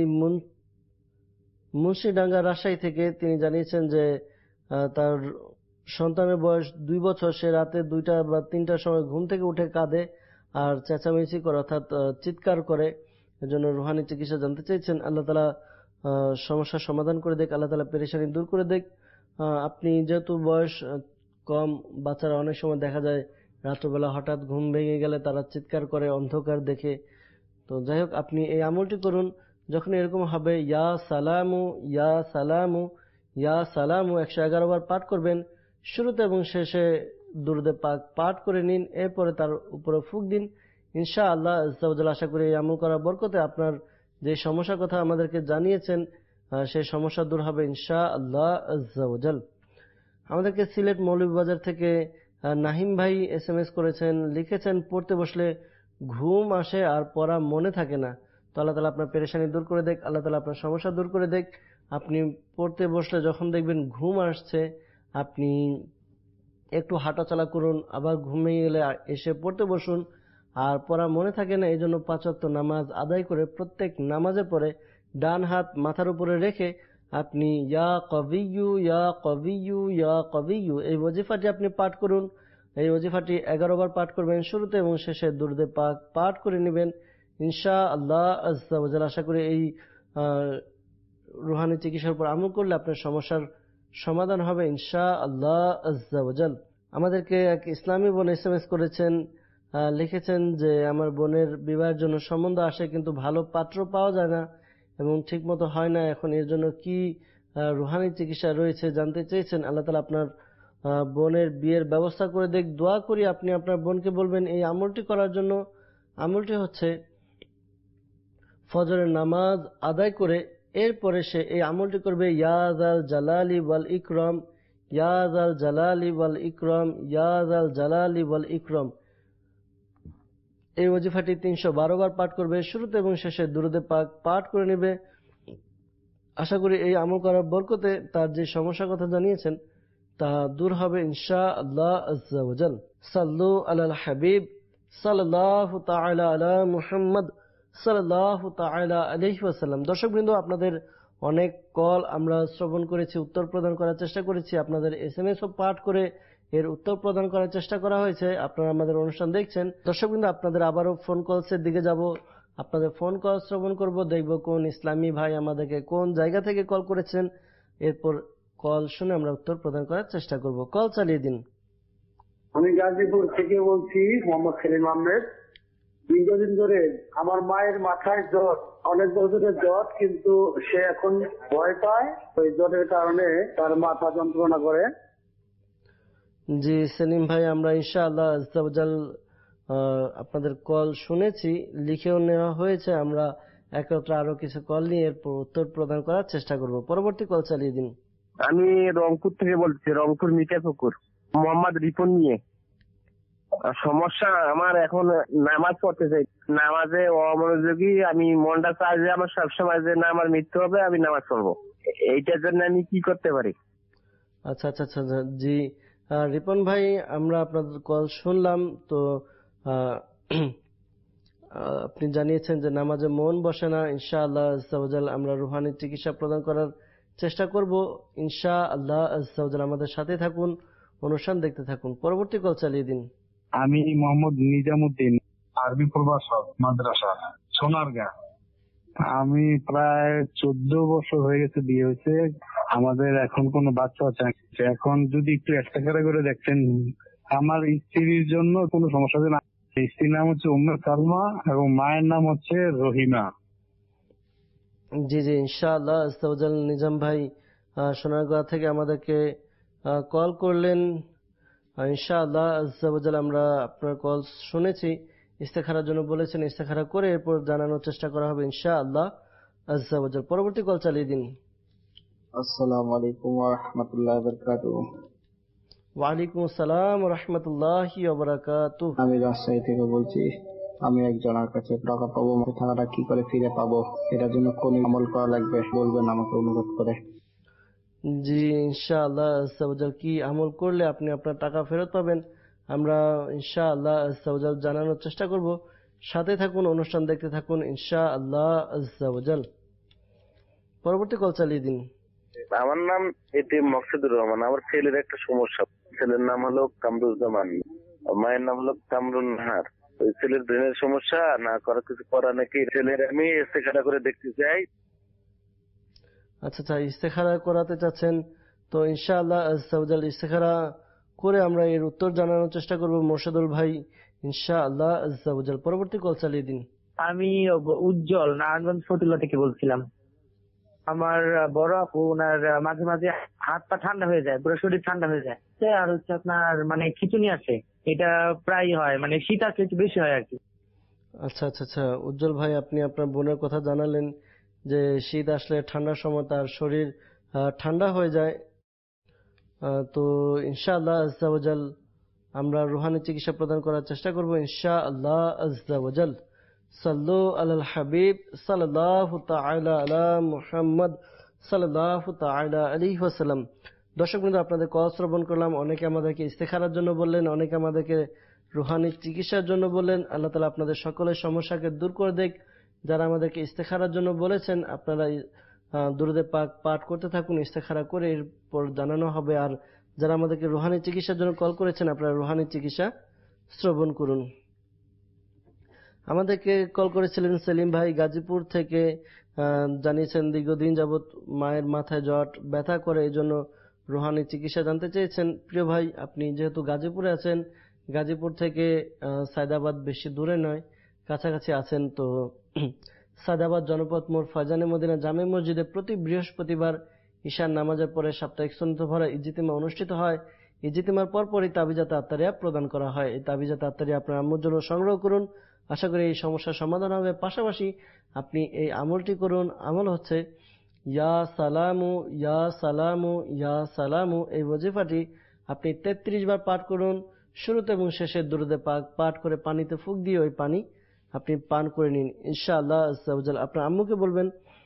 মুন্সিডাঙ্গা রাজশাহী থেকে তিনি জানিয়েছেন যে তার সন্তানের বয়স দুই বছর, সে রাতে দুইটা বা তিনটার সময় ঘুম থেকে উঠে কাঁদে আর চেঁচামেচি করে অর্থাৎ চিৎকার করে। এজন্য রুহানি চিকিৎসা জানতে চাইছেন। আল্লাহ তাআলা সমস্যার সমাধান করে দেখ, আল্লাহ তাআলা পেরেশানি দূর করে দেখ। আপনি যেহেতু বয়স কম, বাচ্চারা অনেক সময় দেখা যায় রাত্রবেলা হঠাৎ ঘুম ভেঙে গেলে তারা চিৎকার করে অন্ধকার দেখে। তো যাই হোক, আপনি এই আমলটি করুন। যখন এরকম হবে ইয়া সালামু ইয়া সালামু ইয়া সালামু একশো এগারো বার পাঠ করবেন। শুরুতে এবং শেষে দুরূদে পাক পাঠ করে নিন। এরপরে তার উপরে ফুঁক দিন। ইনশাআল্লাহ আজ্জা ওয়া জাল। আশা করি এই আমল করার বরকতে আপনার যে সমস্যার কথা আমাদেরকে জানিয়েছেন সেই সমস্যা দূর হবে ইনশাআল্লাহ আজ্জা ওয়া জাল। আমাদেরকে সিলেট মৌলভীবাজার থেকে নাহিম ভাই এস এম এস করেছেন, লিখেছেন পড়তে বসলে ঘুম আসে আর পড়া মনে থাকে না। তো আল্লাহ তাআলা আপনার পেরেশানি দূর করে দেখ, আল্লাহ তাআলা আপনার সমস্যা দূর করে দেখ। আপনি পড়তে বসলে যখন দেখবেন ঘুম আসছে, আপনি একটু হাঁটাচলা করুন, আবার ঘুমিয়ে গেলে এসে পড়তে বসুন। আর পড়া মনে থাকে না, এই জন্য পাঁচ ওয়াক্ত নামাজ আদায় করে প্রত্যেক নামাজের পরে ডান হাত মাথার উপরে রেখে আপনি ইয়া কবিয়্যু ইয়া কবিয়্যু ইয়া কবিয়্যু এই ওজিফাটি আপনি পাঠ করুন। এই ওজিফাটি এগারো বার পাঠ করবেন। শুরুতে এবং শেষে দুরূদে পাক পাঠ করে নেবেন ইনশাআল্লাহ আজ্জা ওয়া জাল। আশা করি এই রুহানি চিকিৎসার উপর আমল করলে আপনার সমস্যার সমাধান হবে ইনশাআল্লাহ আজ্জা ওয়া জাল। আমাদেরকে এক ইসলামী বোন এস এম এস করেছেন, লিখেছেন যে আমার বোনের বিবাহের জন্য সম্বন্ধ আসে কিন্তু ভালো পাত্র পাওয়া যায় না এবং ঠিক মতো হয় না। এখন এর জন্য কি রুহানি চিকিৎসা রয়েছে জানতে চেয়েছেন। আল্লাহ তাআলা আপনার বোনের বিয়ের ব্যবস্থা করে দেখ। দোয়া করি আপনি আপনার বোনকে বলবেন এই আমলটি করার জন্য। আমলটি হচ্ছে ফজরের নামাজ আদায় করে এরপরে সে এই আমলটি করবে ইয়া যাল জালালি ওয়াল ইকরাম ইয়া যাল জালালি ওয়াল ইকরাম ইয়া যাল জালালি ওয়াল ইকরাম। এই ওজিফাটি তিনশো বারো বার পাঠ করবে। শুরুতে এবং শেষে দুরূদে পাক পাঠ করে নেবে। আশা করি এই আমল করার বরকতে তার যে সমস্যার কথা জানিয়েছেন তা দূর হবে ইনশাআল্লাহ আজ্জা ওয়া জাল। সাল্লু আলাল হাবিব সাল্লাল্লাহু তাআলা আলা মুহাম্মদ সাল্লাল্লাহু তাআলা আলাইহি ওয়াসাল্লাম। দর্শকবৃন্দ, আপনাদের অনেক কল আমরা শ্রবণ করেছি, উত্তর প্রদান করার চেষ্টা করেছি। আপনাদের এস এম এস ও পাঠ করে এর উত্তর প্রদান করার চেষ্টা করা হয়েছে। আপনারা আমাদের অনুষ্ঠান দেখছেন। দর্শকবৃন্দ, আপনাদের আবারও ফোন কলসের দিকে যাব। আপনাদের ফোন কল শ্রবণ করব, দেখব কোন ইসলামী ভাই আমাদেরকে কোন জায়গা থেকে কল করেছেন। এরপর কল শুনে আমরা উত্তর প্রদান করার চেষ্টা করব। কল চালিয়ে দিন। আমি গাজীপুর থেকে বলছি, মোহাম্মদ সেলিম আহমেদ। দীর্ঘদিন ধরে আমার মায়ের মাথায় জ্বর, অনেক বছরের জ্বর, কিন্তু সে এখন ভয় পায়। ওই জ্বরের কারণে তার মাথা যন্ত্রণা করে। জি সেলিম ভাই, আমরা ইনশাআল্লাহ আজ্জা ওয়া জাল আপনাদের কল শুনেছি, লিখেও নেওয়া হয়েছে। আমরা একত্র আরো কিছু কল নিয়ে এরপর উত্তর প্রদান করার চেষ্টা করব। পরবর্তী কল চালিয়ে দিন। আমি রংপুর থেকে বলছি, রংপুর মিঠাপুকুর, মোহাম্মদ রিপন নিয়ে। সমস্যা আমার এখন নামাজ পড়তে চাই, নামাজে অমনোযোগী, আমি মনটা চাই যে আমার সবসময় যে না আমার মৃত্যু হবে, আমি নামাজ পড়বো। এইটার জন্য আমি কি করতে পারি? আচ্ছা আচ্ছা আচ্ছা জি রিপন ভাই, আমরা আপনাদের কল শুনলাম। তো আপনি জানিয়েছেন যে নামাজে মন বসে না। ইনশাআল্লাহ আজ্জা ওয়া জাল আমরা রুহানি চিকিৎসা প্রদান করার চেষ্টা করব ইনশাআল্লাহ আজ্জা ওয়া জাল। আমাদের সাথে থাকুন, অনুষ্ঠান দেখতে থাকুন। পরবর্তী কল চালিয়ে দিন। আমি মোহাম্মদ নিজামুদ্দিন, আরবি প্রভাষক, মাদ্রাসা, সোনারগাঁ। আমি প্রায় চোদ্দ বছর হয়ে গেছে বিয়ে হয়েছে। আমাদের এখন কোনো বাচ্চা আছে। এখন যদি একটু একটা করে দেখছেন আমার স্ত্রীর জন্য কোনো সমস্যা হবে না। স্ত্রীর নাম হচ্ছে উম্মে সালমা এবং মায়ের নাম হচ্ছে রহিমা। জি জি ইনশাআল্লাহ আজ্জা ওয়া জাল। নিজাম ভাই সোনারগাঁ থেকে আমাদেরকে কল করলেন, ইনশাআল্লাহ আজ্জা ওয়া জাল আমরা আপনার কল শুনেছি, ইস্তেখারার জন্য বলেছেন, ইস্তেখারা করে এরপর জানানোর চেষ্টা করা হবে ইনশাআল্লাহ আজ্জা ওয়া জাল। পরবর্তী কল চালিয়ে দিন। আসসালামু আলাইকুম ওয়া রাহমাতুল্লাহি ওয়া বারাকাতুহু। ওয়া আলাইকুম আসসালাম ওয়া রাহমাতুল্লাহি ওয়া বারাকাতুহু। আমি রাজশাহী থেকে বলছি। আমি একজনের কাছে টাকা পাবো, টাকাটা কি করে ফিরে পাবো, এটার জন্য কোন আমল করা লাগবে বলবেন আমাকে অনুরোধ করে। জি ইনশাআল্লাহ আজ্জা ওয়া জাল, কি আমল করলে আপনি আপনার টাকা ফেরত পাবেন আমরা ইনশাআল্লাহ আজ্জা ওয়া জাল জানানোর চেষ্টা করব। সাথে থাকুন, অনুষ্ঠান দেখতে থাকুন ইনশাআল্লাহ আজ্জা ওয়া জাল। পরবর্তী কল চালিয়ে দিন। আমার নাম এটিএম মকসুদুর রহমান। আমার ছেলের একটা সমস্যা, ছেলের নাম হলো কামরুজ্জামান, মায়ের নাম হলো কামরুন নাহার। ওই ছেলের ব্রেনের সমস্যা, না করা কিছু করা নাকি ছেলের আমি ইস্তেখারা করে দেখতে চাই। আচ্ছা আচ্ছা, ইস্তেখারা করাতে চাচ্ছেন তো ইনশাআল্লাহ আজ্জা ওয়া জাল ইস্তেখারা করে আমরা এর উত্তর জানানোর চেষ্টা করব মোর্শেদুল ভাই ইনশাআল্লাহ আজ্জা ওয়া জাল। পরবর্তী কল চালিয়ে দিন। আমি উজ্জ্বল নারায়ণগঞ্জ ফতুল্লা থেকে বলছিলাম। আমার বড় আপু, ওনার মাঝে মাঝে হাত পা ঠান্ডা হয়ে যায়, পুরো শরীর ঠান্ডা হয়ে যায়, আর হচ্ছে আপনার মানে খিচুনি আসে, এটা প্রায় হয়, মানে শীত আসলে একটু বেশি হয় আর কি। আচ্ছা আচ্ছা আচ্ছা, উজ্জ্বল ভাই আপনি আপনার বোনের কথা জানালেন যে শীত আসলে ঠান্ডার সময় তার শরীর ঠান্ডা হয়ে যায়। তো ইনশাআল্লাহ আজ্জা ওয়া জাল আমরা রুহানি চিকিৎসা প্রদান করার চেষ্টা করব ইনশাআল্লাহ আজ্জা ওয়া জাল। সাল্লু আলাল হাবিব সাল্লাল্লাহু তাআলা আলা মুহাম্মদ সাল্লাল্লাহু তাআলা আলাইহি ওয়াসাল্লাম। দর্শকবৃন্দ, আপনাদের কল শ্রবণ করলাম। অনেকে আমাদেরকে ইস্তেখারার জন্য বললেন, অনেকে আমাদেরকে রুহানি চিকিৎসার জন্য বললেন। আল্লাহ তাআলা আপনাদের সকলের সমস্যাকে দূর করে দেখ। যারা আমাদেরকে ইস্তেখারার জন্য বলেছেন আপনারা দুরূদে পাক পাঠ করতে থাকুন, ইস্তেখারা করে এরপর জানানো হবে। আর যারা আমাদেরকে রুহানি চিকিৎসার জন্য কল করেছেন আপনারা রুহানি চিকিৎসা শ্রবণ করুন। আমাদেরকে কল করেছিলেন সেলিম ভাই গাজীপুর থেকে, জানিয়েছেন দীর্ঘদিন যাবৎ মায়ের মাথায় জট ব্যথা করে, এই জন্য রুহানি চিকিৎসা জানতে চেয়েছেন। প্রিয় ভাই, আপনি যেহেতু গাজীপুরে আছেন, গাজীপুর থেকে সায়দাবাদ বেশি দূরে নয়, কাছাকাছি আছেন, তো সায়দাবাদ জনপদ মোড় ফয়জানে মদিনা জামে মসজিদে প্রতি বৃহস্পতিবার ঈশার নামাজের পরে সাপ্তাহিক সুন্নত ভরা ইজতিমা অনুষ্ঠিত হয়। ইজতিমার পরপরই তাবিজাতে আত্মারিয়া প্রদান করা হয়। এই তাবিজাতে আত্মারিয়া আপনার আম্মুর জন্য সংগ্রহ করুন, আশা করি এই সমস্যার সমাধান হবে। পাশাপাশি আপনি এই আমলটি করুন। আমল হচ্ছে ইয়া সালামু ইয়া সালামু ইয়া সালামু। এই ওয়াজিফাটি আপনি তেত্রিশ বার পাঠ করুন। শুরুতে এবং শেষে দুরূদে পাক পাঠ করে পানিতে ফুঁক দিয়ে ওই পানি আপনি পান করে নিন ইনশাআল্লাহ আজ্জা ওয়া জাল। আপনার আম্মুকে বলবেন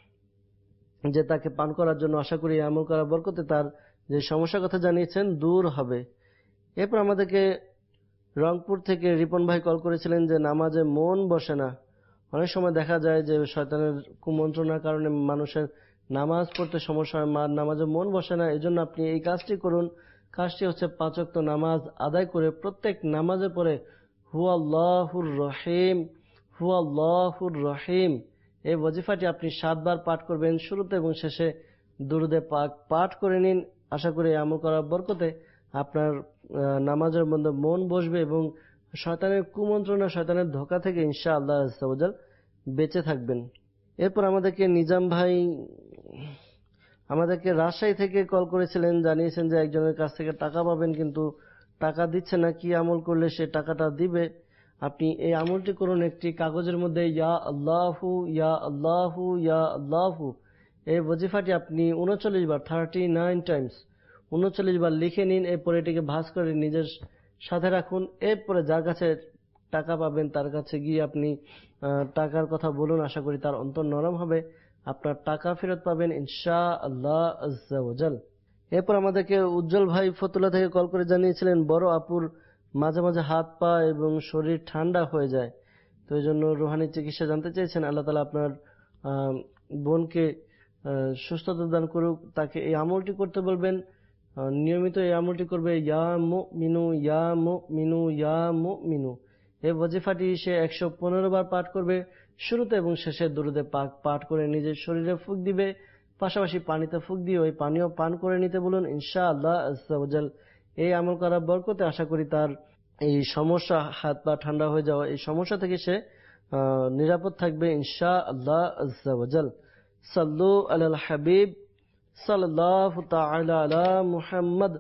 যে তাকে পান করার জন্য, আশা করি আমল করার বরকতে তার যে সমস্যার কথা জানিয়েছেন দূর হবে। এরপর আমাদেরকে রংপুর থেকে রিপন ভাই কল করেছিলেন যে নামাজে মন বসে না। অনেক সময় দেখা যায় যে শয়তানের কুমন্ত্রণার কারণে মানুষের নামাজ পড়তে সমস্যা হয়, মার নামাজে মন বসে না। এই জন্য আপনি এই কাজটি করুন। কাজটি হচ্ছে পাঁচ ওয়াক্ত নামাজ আদায় করে প্রত্যেক নামাজে পড়ে হুয়াল্লাহুর রহিম হুয়াল্লাহুর রহিম এই ওয়াজিফাটি আপনি সাতবার পাঠ করবেন। শুরুতে এবং শেষে দুরূদে পাক পাঠ করে নিন। আশা করি আমল করার বরকতে আপনার নামাজের মধ্যে মন বসবে এবং শয়তানের কুমন্ত্রণা, শয়তানের ধোঁকা থেকে ইনশাআল্লাহ আজ্জা ওয়া জাল বেঁচে থাকবেন। এরপর আমাদেরকে নিজাম ভাই আমাদেরকে রাজশাহী থেকে কল করেছিলেন, জানিয়েছেন যে একজনের কাছ থেকে টাকা পাবেন কিন্তু টাকা দিচ্ছে না, কি আমল করলে সে টাকাটা দিবে। আপনি এই আমলটি করুন। একটি কাগজের মধ্যে ইয়া আল্লাহু ইয়া আল্লাহু ইয়া আল্লাহু এই ওয়াজিফাটি আপনি উনচল্লিশ বার থার্টি নাইন টাইমস উনচল্লিশ বার লিখে নিন। এরপর এটিকে ভাঁজ করে নিজের সাথে রাখুন। এরপরে যার কাছে টাকা পাবেন তার কাছে গিয়ে আপনি টাকার কথা বলুন। আশা করি তার অন্তর নরম হবে, আপনার টাকা ফেরত পাবেন ইনশাআল্লাহ আজ্জা ওয়া জাল। এরপর আমাদেরকে উজ্জ্বল ভাই ফতুল্লা থেকে কল করে জানিয়েছিলেন বড় আপুর মাঝে মাঝে হাত পা এবং শরীর ঠান্ডা হয়ে যায়, তো এই জন্য রুহানি চিকিৎসা জানতে চেয়েছেন। আল্লাহ তাআলা আপনার বোনকে সুস্থতা দান করুক। তাকে এই আমলটি করতে বলবেন, নিয়মিত এই আমলটি করবে ইয়া মুমিনু ইয়া মুমিনু ইয়া মুমিনু। এই ওয়াজিফাটি সে একশো পনেরো বার পাঠ করবে। শুরুতে এবং শেষে দুরূদে পাক পাঠ করে নিজের শরীরে ফুঁক দিবে, পাশাপাশি পানিতে ফুঁক দিয়ে ওই পানিও পান করে নিতে বলুন ইনশাআল্লাহ আজ্জা ওয়া জাল। এই আমল করার বরকতে আশা করি তার এই সমস্যা, হাত পা ঠান্ডা হয়ে যাওয়া, এই সমস্যা থেকে সে নিরাপদ থাকবে ইনশাআল্লাহ আজ্জা ওয়া জাল। সাল্লু আলাল হাবিব সাল্লাল্লাহু তাআলা আলা মুহাম্মদ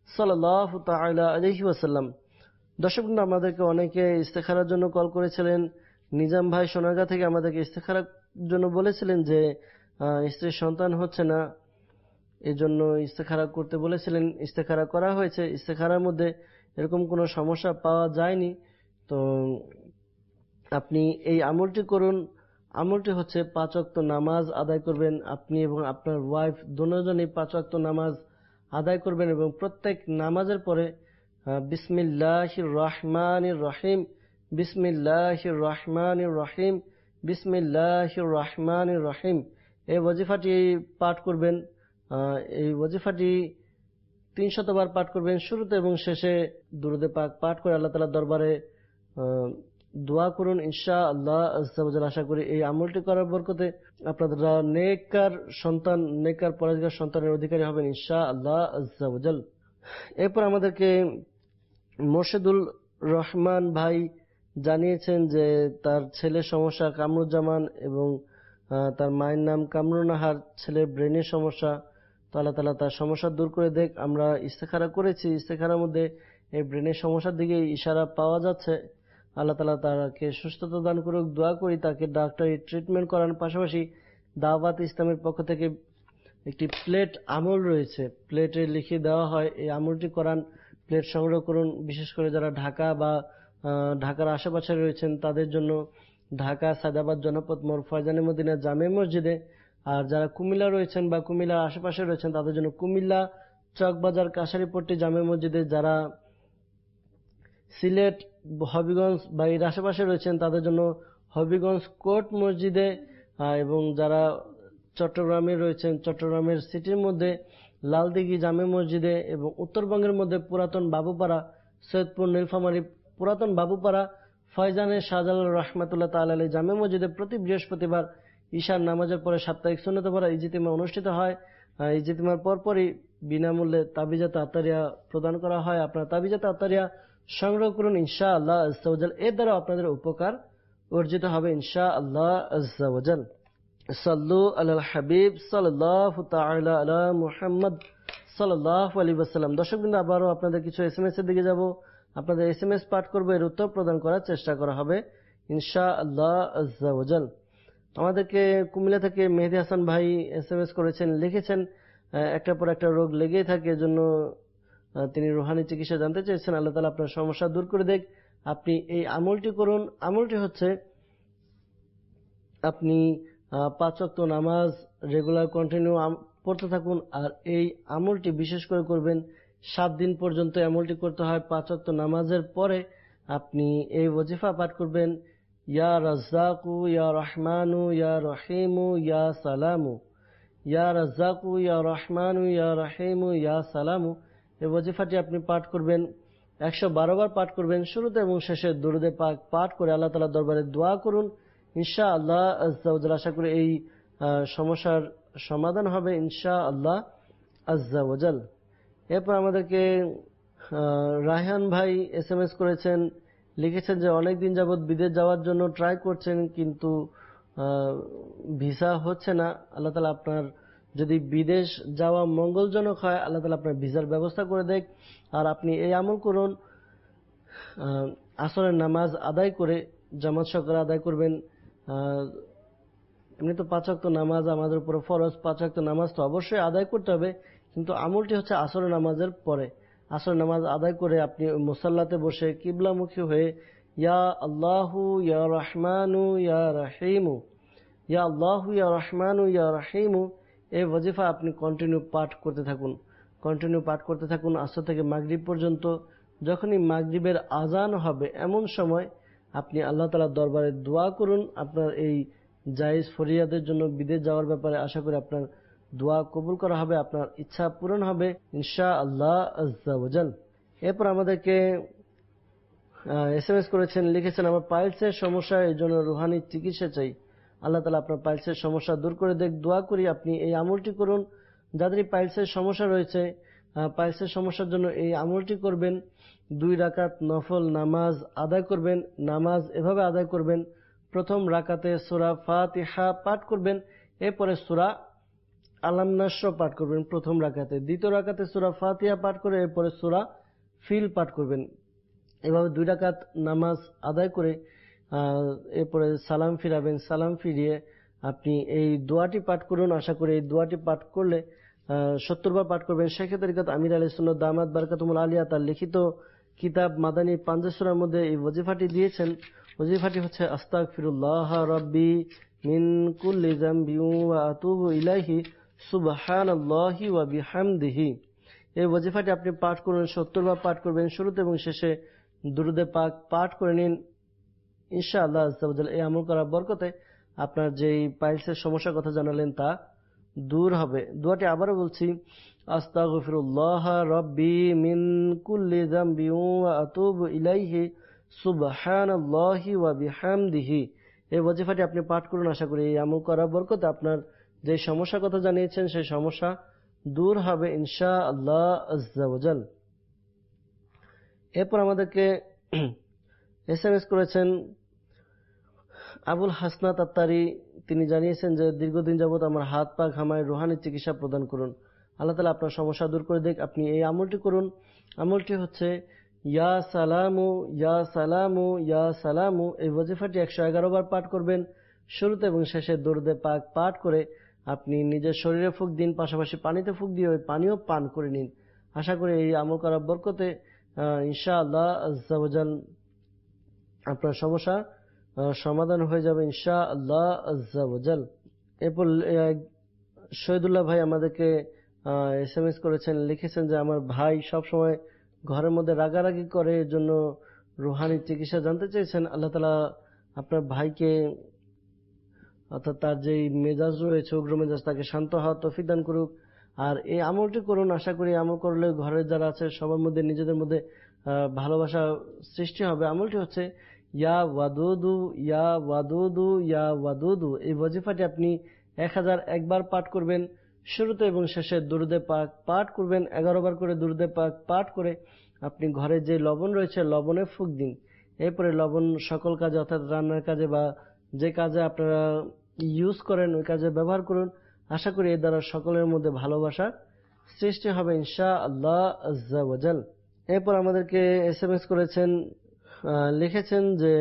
সাল্লাল্লাহু তাআলা আলাইহি ওয়াসাল্লাম। দর্শক বন্ধু, আমাদেরকে অনেকে ইস্তেখারার জন্য কল করেছিলেন। নিজাম ভাই সোনারগাঁ থেকে আমাদেরকে ইস্তেখারার জন্য বলেছিলেন যে স্ত্রীর সন্তান হচ্ছে না, এই জন্য ইস্তেখারা করতে বলেছিলেন। ইস্তেখারা করা হয়েছে, ইস্তেখারার মধ্যে এরকম কোনো সমস্যা পাওয়া যায়নি। তো আপনি এই আমলটি করুন। আমলটি হচ্ছে পাঁচ ওয়াক্ত নামাজ আদায় করবেন। আপনি এবং আপনার ওয়াইফ দুজনেই পাঁচ ওয়াক্ত নামাজ আদায় করবেন এবং প্রত্যেক নামাজের পরে বিসমিল্লাহির রহমানির রহিম, বিসমিল্লাহির রহমানির রহিম, বিসমিল্লাহির রহমানির রহিম এই ওয়াজিফাটি পাঠ করবেন। এই ওয়াজিফাটি তিনশতবার পাঠ করবেন। শুরুতে এবং শেষে দুরূদে পাক পাঠ করে আল্লাহ তাআলার দরবারে দোয়া করুন ইনশাআল্লাহ আযজা ওয়া জাল্লা। আশা করি এই আমলটি করার বরকতে আপনারা নেককার সন্তান, নেককার পরহেজগার সন্তানের অধিকারী হবেন ইনশাআল্লাহ আযজা ওয়া জাল্লা। এরপর আমাদেরকে মোর্শেদুল রহমান ভাই জানিয়েছেন যে তার ছেলের সমস্যা কামরুজ্জামান এবং তার মায়ের নাম কামরুন্নাহার, ছেলের ব্রেনের সমস্যা। তো আল্লাহ তাআলা তার সমস্যা দূর করে দেখ। আমরা ইস্তেখারা করেছি, ইস্তেখারার মধ্যে এই ব্রেনের সমস্যার দিকে ইশারা পাওয়া যাচ্ছে। আল্লাহ তাআলা তাকে সুস্থতা দান করুক। দোয়া করি তাকে ডাক্তারি ট্রিটমেন্ট করানোর পাশাপাশি দাওয়াত ইসলামের পক্ষ থেকে একটি প্লেট আমল রয়েছে, প্লেটে লিখিয়ে দেওয়া হয় এই আমলটি করান। প্লেট সংগ্রহ করুন। বিশেষ করে যারা ঢাকা বা ঢাকার আশেপাশে রয়েছেন তাদের জন্য ঢাকা সায়দাবাদ জনপদ মোড় ফয়জানে মদিনা জামে মসজিদে, আর যারা কুমিল্লা রয়েছেন বা কুমিল্লার আশেপাশে রয়েছেন তাদের জন্য কুমিল্লা চকবাজার কাশারিপট্টি জামে মসজিদে, যারা সিলেট হবিগঞ্জ বা এর আশেপাশে রয়েছেন তাদের জন্য হবিগঞ্জ কোর্ট মসজিদে, এবং যারা চট্টগ্রামে রয়েছেন চট্টগ্রামের সিটির মধ্যে লালদিঘি জামে মসজিদে, এবং উত্তরবঙ্গের মধ্যে পুরাতন বাবুপাড়া সৈয়দপুর নীলফামারী পুরাতন বাবুপাড়া ফয়জানে শাহজালাল রহমাতুল্লাহ তাআলা আলাইহি জামে মসজিদে প্রতি বৃহস্পতিবার ঈশার নামাজের পরে সাপ্তাহিক সুন্নত পড়া ইজতিমা অনুষ্ঠিত হয়। ইজতিমার পরপরই বিনামূল্যে তাবিজাত আত্তারিয়া প্রদান করা হয়। আপনারা তাবিজাত আত্তারিয়া সংগ্রহ করুন ইনশাআল্লাহ আযজা ওয়া জাল। এর দ্বারা আপনাদের উপকার অর্জিত হবে ইনশাআল্লাহ আযজা ওয়া জাল। সাল্লু আলাল হাবিব সাল্লাল্লাহু তাআলা আলা মুহাম্মদ সাল্লাল্লাহু আলাইহি ওয়াসাল্লাম। দর্শকবৃন্দ, আবারও আপনাদের কিছু এসএমএস এর দিকে যাব। আপনাদের এসএমএস পাঠ করব, এর উত্তর প্রদান করার চেষ্টা করা হবে ইনশাআল্লাহ আযজা ওয়া জাল। আমাদেরকে কুমিল্লা থেকে মেহেদী হাসান ভাই এসএমএস করেছেন, লিখেছেন একটা পর একটা রোগ লেগেই থাকে, এজন্য তিনি রুহানি চিকিৎসা জানতে চেয়েছেন। আল্লাহ তাআলা আপনার সমস্যা দূর করে দেখ। আপনি এই আমলটি করুন। আমলটি হচ্ছে আপনি পাঁচ ওয়াক্ত নামাজ রেগুলার কন্টিনিউ পড়তে থাকুন, আর এই আমলটি বিশেষ করে করবেন সাত দিন পর্যন্ত। আমলটি করতে হয় পাঁচ ওয়াক্ত নামাজের পরে। আপনি এই ওয়াজিফা পাঠ করবেন, ইয়া রাজ্জাকু ইয়া রহমানু ইয়া রহিমু ইয়া সালামু, ইয়া রাজ্জাকু ইয়া রহমানু ইয়া রহিমু ইয়া সালামু। এই ওয়াজিফাটি আপনি পাঠ করবেন, একশো বারো বার পাঠ করবেন। শুরুতে এবং শেষে দুরূদে পাক পাঠ করে আল্লাহ তাআলার দরবারে দোয়া করুন ইনশাআল্লাহ আযজা ওয়া জাল। আশা করি এই সমস্যার সমাধান হবে ইনশাআল্লাহ আযজা ওয়া জাল। এরপর আমাদেরকে রায়হান ভাই এসএমএস করেছেন, লিখেছেন যে অনেকদিন যাবৎ বিদেশ যাওয়ার জন্য ট্রাই করছেন কিন্তু ভিসা হচ্ছে না। আল্লাহ তাআলা আপনার যদি বিদেশ যাওয়া মঙ্গলজনক হয় আল্লাহ তাআলা আপনার ভিসার ব্যবস্থা করে দেয়। আর আপনি এই আমল করুন, আসরের নামাজ আদায় করে জামাত সহকারে আদায় করবেন। এমনি তো পাঁচ ওয়াক্ত নামাজ আমাদের উপরে ফরজ, পাঁচ ওয়াক্ত নামাজ তো অবশ্যই আদায় করতে হবে, কিন্তু আমলটি হচ্ছে আসরের নামাজের পরে। আসরের নামাজ আদায় করে আপনি মুসাল্লাতে বসে কিবলামুখী হয়ে ইয়া আল্লাহু ইয়া রহমানু ইয়া রহিমু, ইয়া আল্লাহু ইয়া রহমানু ইয়া রহিমু এই ওয়াজিফা আপনি কন্টিনিউ পাঠ করতে থাকুন, কন্টিনিউ পাঠ করতে থাকুন আসর থেকে মাগরিব পর্যন্ত। যখনই মাগরিবের আজান হবে এমন সময় আপনি আল্লাহ তাআলার দরবারে দোয়া করুন আপনার এই জায়েজ ফরিয়াদের জন্য। বিদেশ যাওয়ার ব্যাপারে আশা করি আপনার দোয়া কবুল করা হবে, আপনার ইচ্ছা পূরণ হবে ইনশাআল্লাহ আযজা ওয়া জাল। এরপর আমাদেরকে এসএমএস করেছেন, লিখেছেন আমার পাইলসের সমস্যা, এই জন্য রুহানি চিকিৎসা চাই। আল্লাহ তাআলা আপনার পাইলসের সমস্যা দূর করে দেখ। দোয়া করি আপনি এই আমলটি করুন। যাদের পাইলসের সমস্যা রয়েছে পাইলসের সমস্যার জন্য এই আমলটি করবেন। দুই রাকাত নফল নামাজ আদায় করবেন। নামাজ এভাবে আদায় করবেন, প্রথম রাকাতে সূরা ফাতিহা পাঠ করবেন, এরপরে সূরা আলাম নাসর পাঠ করবেন প্রথম রাকাতে, দ্বিতীয় রাকাতে সূরা ফাতিহা পাঠ করে এরপরে সূরা ফিল পাঠ করবেন। এভাবে দুই রাকাত নামাজ আদায় করে এরপরে সালাম ফিরাবেন। সালাম ফিরিয়ে আপনি এই দোয়াটি পাঠ করুন। আশা করি এই দোয়াটি পাঠ করলে সত্তর বার পাঠ করবেন। শেখ তরিকত আমির আলী সুন্নাত দামাত বারকাতুল আলিয়া তার লিখিত কিতাব মাদানী পাঞ্জা সূরার মধ্যে এই ওজিফাটি দিয়েছেন। ওজিফাটি হচ্ছে আস্তাগফিরুল্লাহ রাব্বি মিন কুল্লি যামবি ওয়া আতুবু ইলাইহি সুবহানাল্লাহি ওয়া বিহামদিহি। এই ওজিফাটি আপনি পাঠ করুন, সত্তর বার পাঠ করবেন। শুরুতে এবং শেষে দুরুদে পাক পাঠ করে নিন। ইনশাআল্লাহ আজ্জা ওয়া জাল এই আমল করার বরকতে আপনার যেই পাইলসের সমস্যার কথা জানালেন তা দূর হবে। দোয়াটি আবারও বলছি, আস্তাগফিরুল্লাহ রাব্বি মিন কুল্লি যামবি ওয়া আতুবু ইলাইহি সুবহানাল্লাহি ওয়া বিহামদিহি। এই ওজিফাটি আপনি পাঠ করুন। আশা করি এই আমল করার বরকতে আপনার যে সমস্যার কথা জানিয়েছেন সেই সমস্যা দূর হবে ইনশাআল্লাহ আজ্জা ওয়া জাল। এরপর আমাদেরকে এসএমএস করেছেন আবুল হাসনাত আত্তারি। তিনি জানিয়েছেন যে দীর্ঘদিন যাবত আমার হাত পা ঘামায়, রুহানি চিকিৎসা প্রদান করুন। আল্লাহ তাআলা আপনার সমস্যা দূর করে দেখ। আপনি এই আমলটি করুন। আমলটি হচ্ছে ইয়া সালামু ইয়া সালামু ইয়া সালামু। এই ওজিফাটি একশো এগারো বার পাঠ করবেন। শুরুতে এবং শেষে দরুদে পাক পাঠ করে আপনি নিজের শরীরে ফুঁক দিন, পাশাপাশি পানিতে ফুঁক দিয়ে ওই পানিও পান করে নিন। আশা করি এই আমল করার বরকতে ইনশাআল্লাহ আজ্জা ওয়া জাল আপনার সমস্যা সমাধান হয়ে যাবে ইনশাআল্লাহ আজ্জা ওয়া জাল। এরপর শহীদুল্লাহ ভাই আমাদেরকে এসএমএস করেছেন, লিখেছেন যে আমার ভাই সব সময় ঘরের মধ্যে রাগারাগি করে, এর জন্য রুহানি চিকিৎসা জানতে চেয়েছেন। আল্লাহ তাআলা আপনার ভাইকে অর্থাৎ তার যেই মেজাজ রয়েছে উগ্র মেজাজ তাকে শান্ত হওয়ার তৌফিক দান করুক। আর এই আমলটি করুন। আশা করি আমল করলে ঘরের যারা আছে সবার মধ্যে নিজেদের মধ্যে ভালোবাসা সৃষ্টি হবে। আমলটি হচ্ছে ইয়া ওয়াদুদু ইয়া ওয়াদুদু ইয়া ওয়াদুদু। এই ওজিফাটি আপনি এক হাজার একবার পাঠ করবেন। শুরুতে এবং শেষে দুরুদে পাক পাঠ করবেন। এগারো বার করে দুরুদে পাক পাঠ করে আপনি ঘরে যে লবণ রয়েছে লবণে ফুঁক দিন। এরপরে লবণ সকল কাজে অর্থাৎ রান্নার কাজে বা যে কাজে আপনারা ইউজ করেন ওই কাজে ব্যবহার করুন। আশা করি এর দ্বারা সকলের মধ্যে ভালোবাসা সৃষ্টি হবে ইনশাআল্লাহ আজ্জা ওয়া জাল। এরপর আমাদেরকে এসএমএস করেছেন, লিখেছেন যে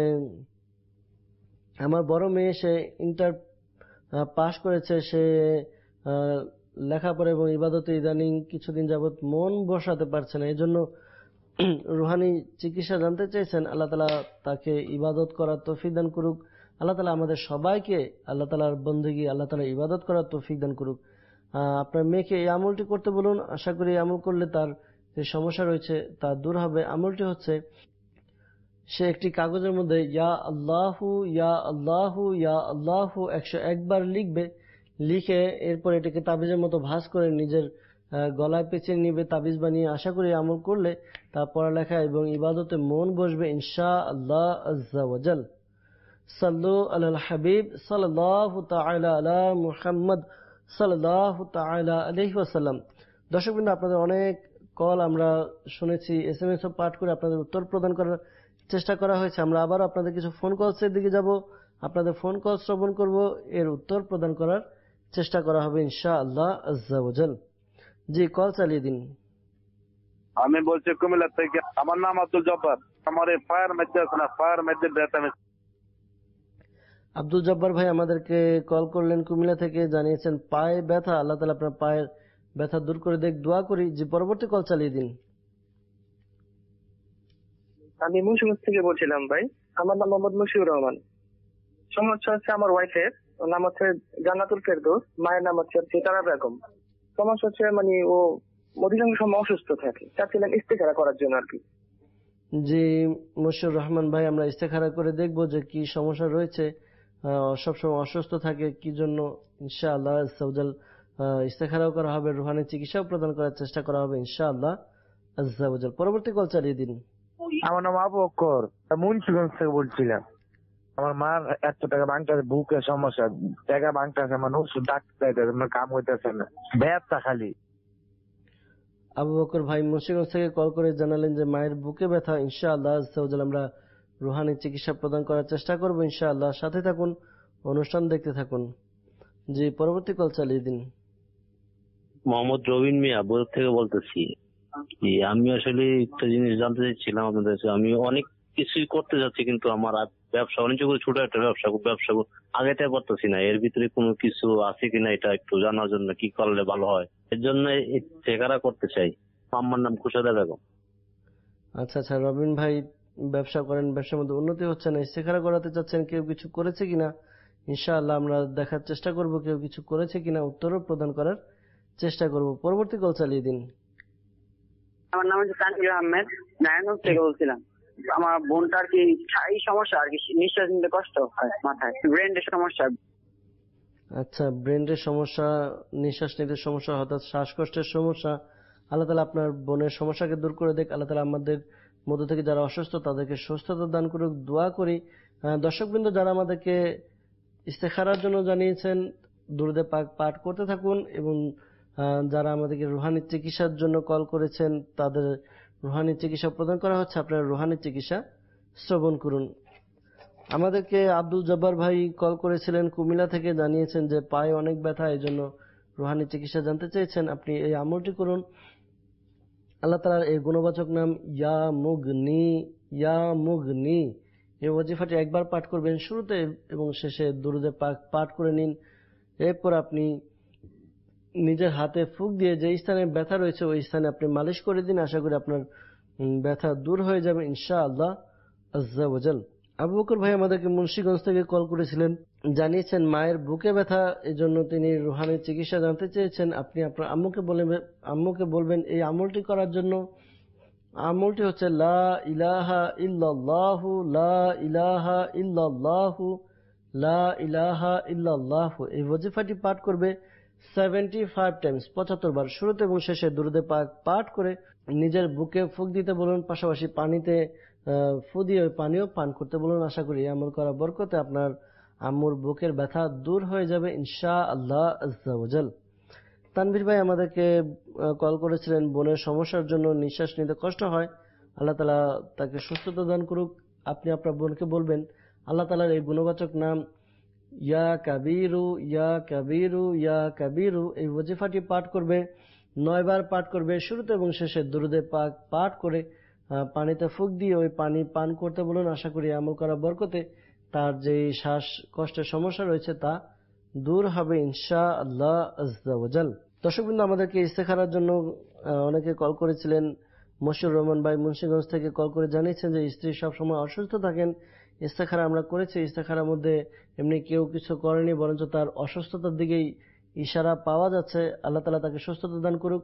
আমার বড় মেয়ে সে ইন্টার পাশ করেছে, সে লেখাপড়া এবং ইবাদতে ইদানিং কিছুদিন যাবত মন বসাতে পারছে না, এই জন্য রুহানি চিকিৎসা জানতে চেয়েছেন। আল্লাহ তাআলা তাকে ইবাদত করার তৌফিক দান করুক। আল্লাহ তাআলা আমাদের সবাইকে আল্লাহ তাআলার বন্দেগী আল্লাহ তাআলা ইবাদত করার তৌফিক দান করুক। আপনার মেয়েকে এই আমলটি করতে বলুন। আশা করি এই আমল করলে তার যে সমস্যা রয়েছে তা দূর হবে। আমলটি হচ্ছে সে একটি কাগজের মধ্যে ইয়া আল্লাহু ইয়া আল্লাহু ইয়া আল্লাহু একশো একবার লিখবে। লিখে এরপর এটাকে তাবিজের মতো ভাঁজ করে নিজের গলায় পেঁচিয়ে নিবে তাবিজ বানিয়ে। আশা করি আমল করলে তা পড়ালেখা এবং ইবাদতে মন বসবে ইনশাআল্লাহ আজ্জা ওয়া জাল। সাল্লু আলাল হাবিব সাল্লাল্লাহু তাআলা আলা মুহাম্মদ সাল্লাল্লাহু তাআলা আলাইহি ওয়াসাল্লাম। দর্শকবৃন্দ, আপনাদের অনেক কল আমরা শুনেছি, এসএমএস ও পাঠ করে আপনাদের উত্তর প্রদান করার চেষ্টা করা হয়েছে। আমরা আবার আপনাদের কিছু ফোন কলসের দিকে যাব, আপনাদের ফোন কল শ্রবণ করব, এর উত্তর প্রদান করার চেষ্টা করা হবে ইনশাআল্লাহ আজ্জা ওয়া জাল। জি, কল চালিয়ে দিন। আমি বলছি কুমিল্লা থেকে। আমার নাম আব্দুল জব্বার। আমার এই পায়ের মধ্যে আছে না, পায়ের মধ্যে ব্যথা। আব্দুল জব্বার ভাই আমাদেরকে কল করলেন কুমিল্লা থেকে, জানিয়েছেন পায়ে ব্যথা। আল্লাহ তাআলা আপনার পায়ের ব্যথা দূর করে দেখ, দোয়া করি। যে পরবর্তী কল চালিয়ে দিন। আমি মুন্সিগঞ্জ থেকে বলছিলাম ভাই। আমার নাম মোহাম্মদ মুশিউর রহমান। সমস্যা হচ্ছে আমার ওয়াইফের নাম হচ্ছে জান্নাতুল ফেরদৌস, মায়ের নাম হচ্ছে সিতারা বেগম। সমস্যা হচ্ছে মানে ও অধিকাংশ সময় অসুস্থ থাকে, চাচ্ছিলাম ইস্তেখারা করার জন্য আর কি। জি মুশিউর রহমান ভাই, আমরা ইস্তেখারা করে দেখবো যে কি সমস্যা রয়েছে। সবসময় অসুস্থ থাকে কি জন্য, ইনশাআল্লাহ আজ্জাওয়াজাল ইস্তেখারাও করা হবে, রুহানি চিকিৎসাও প্রদান করার চেষ্টা করা হবে ইনশাআল্লাহ আজ্জাওয়াজাল। পরবর্তী কল চালিয়ে দিন। আমার নাম আবু বকর, মুন্সিগঞ্জ থেকে বলছিলাম। আমার মার এত টাকা বাংটাছে, বুকের সমস্যা, টাকা বাংটাছে, আমার ওষুধ ডাক্তার কাম হইতেছে না, ব্যথা খালি। আবু বকর ভাই মুন্সিগঞ্জ থেকে কল করে জানালেন যে মায়ের বুকে ব্যথা। ইনশাআল্লাহ আজ্জাওয়াজাল আমরা রুহানি চিকিৎসা প্রদান করার চেষ্টা করবো ইনশাআল্লাহ। সাথে থাকুন, অনুষ্ঠান দেখতে থাকুন। জি পরবর্তী কল চালিয়ে দিন। মোহাম্মদ রবিন মিয়া বোধ থেকে বলতেছি। আমি আসলে একটা জিনিস জানতে চাইছিলাম আপনাদের কাছে। আমি অনেক কিছুই করতে যাচ্ছি, কিন্তু আমার ব্যবসা বাণিজ্য করে ছোট একটা ব্যবসা ব্যবসা আগেটা করতেছি না। এর ভিতরে কোনো কিছু আছে কিনা এটা একটু জানার জন্য কি করলে ভালো হয়, এর জন্য চেকারা করতে চাই। আমার নাম কুশাদা বেগম। আচ্ছা আচ্ছা রবিন ভাই, ব্যবসা করেন, ব্যবসার মধ্যে উন্নতি হচ্ছে না, ইস্তেখারা করাতে চাচ্ছেন, কেউ কিছু করেছে কিনা ইনশাআল্লাহ আমরা দেখার চেষ্টা করব, কেউ কিছু করেছে কিনা উত্তরও প্রদান করার চেষ্টা করব। পরবর্তী কল চালিয়ে দিন। আমার নাম হচ্ছে তানভীর আহমেদ, নারায়ণগঞ্জ থেকে বলছিলাম। আমার বোনটার কি এই সমস্যা আর কি, নিঃশ্বাস নিতে কষ্ট হয়, মাথায় ব্রেনের সমস্যা। আচ্ছা, ব্রেনের সমস্যা, নিঃশ্বাস নিতে সমস্যা, হঠাৎ শ্বাসকষ্টের সমস্যা। আল্লাহ তাআলা আপনার বোনের সমস্যাকে দূর করে দেখ। আল্লাহ তাআলা আমাদের মধ্য থেকে যারা অসুস্থ তাদেরকে সুস্থতা দান করুক, দোয়া করি। দর্শকবৃন্দ যারা আমাদেরকে ইস্তেখারার জন্য জানিয়েছেন, দুরূদে পাক পাঠ করতে থাকুন, এবং যারা আমাদেরকে রুহানি চিকিৎসার জন্য কল করেছেন তাদের রুহানি চিকিৎসা প্রদান করা হচ্ছে, আপনারা রুহানি চিকিৎসা শ্রবণ করুন। আমাদেরকে আব্দুল জব্বার ভাই কল করেছিলেন কুমিল্লা থেকে, জানিয়েছেন যে পায়ে অনেক ব্যথা, এই জন্য রুহানি চিকিৎসা জানতে চেয়েছেন। আপনি এই আমলটি করুন। আল্লাহ তাআলার এই গুণবাচক নাম ইয়া মুগনি, ইয়া মুগনি, এই ওয়াজিফাটি একবার পাঠ করবেন শুরুতে এবং শেষে দুরূদে পাক পাঠ করে নিন। এরপর আপনি নিজের হাতে ফুঁক দিয়ে যে স্থানে ব্যথা রয়েছে ওই স্থানে আপনি মালিশ করে দিন। আশা করি আপনার ব্যথা দূর হয়ে যাবে ইনশাআল্লাহ আজ্জা ওয়াজাল। আবু বকর ভাই আমাদেরকে মুন্সিগঞ্জ থেকে কল করেছিলেন, জানিয়েছেন মায়ের বুকে ব্যথা, এজন্য তিনি রুহানি চিকিৎসা জানতে চেয়েছেন। আপনি আপনার আম্মুকে বলবেন আম্মুকে বলবেন এই আমলটি করার জন্য। আমলটি হচ্ছে লা ইলাহা ইল্লাল্লাহু, লা ইলাহা ইল্লাল্লাহু, লা ইলাহা ইল্লাল্লাহু। এই ওয়াজিফাটি পাঠ করবে সেভেন্টি ফাইভ টাইমস, পঁচাত্তর বার, শুরুতে এবং শেষে দুরূদে পাক পাঠ করে নিজের বুকে ফুঁক দিতে বলুন, পাশাপাশি পানিতে ফু দিয়ে ওই পানিও পান করতে বলুন। আশা করি আমল করার বরকতে আপনার আম্মুর বুকের ব্যথা দূর হয়ে যাবে ইনশাআল্লাহ আজ্জা ওয়াজাল। তানভীর ভাই আমাদেরকে কল করেছিলেন, বোনের সমস্যার জন্য নিঃশ্বাস নিতে কষ্ট হয়, আল্লাহ তাআলা তাকে সুস্থতা দান করুক। আপনি আপনার বোনকে বলবেন আল্লাহ তাআলার এই গুণবাচক নাম ইয়া কাবীরু, ইয়া কাবীরু, ইয়া কাবীরু, এই ওয়াজিফাটি পাঠ করবে, নয় বার পাঠ করবে, শুরুতে এবং শেষে দুরূদে পাক পাঠ করে পানিতে ফুঁক দিয়ে ওই পানি পান করতে বলুন। আশা করি আমল করার বরকতে তার যে শ্বাস কষ্টের সমস্যা রয়েছে তা দূর হবে ইনশাআল্লাহ আজ্জা ওয়াজাল। দর্শকবৃন্দ আমাদেরকে ইস্তেখারার জন্য অনেকে কল করেছিলেন। মশিউর রহমান ভাই মুন্সিগঞ্জ থেকে কল করে জানিয়েছেন যে স্ত্রী সবসময় অসুস্থ থাকেন, ইস্তেখারা আমরা করেছি, ইস্তেখারার মধ্যে এমনি কেউ কিছু করেনি, বরঞ্চ তার অসুস্থতার দিকেই ইশারা পাওয়া যাচ্ছে। আল্লাহ তাআলা তাকে সুস্থতা দান করুক।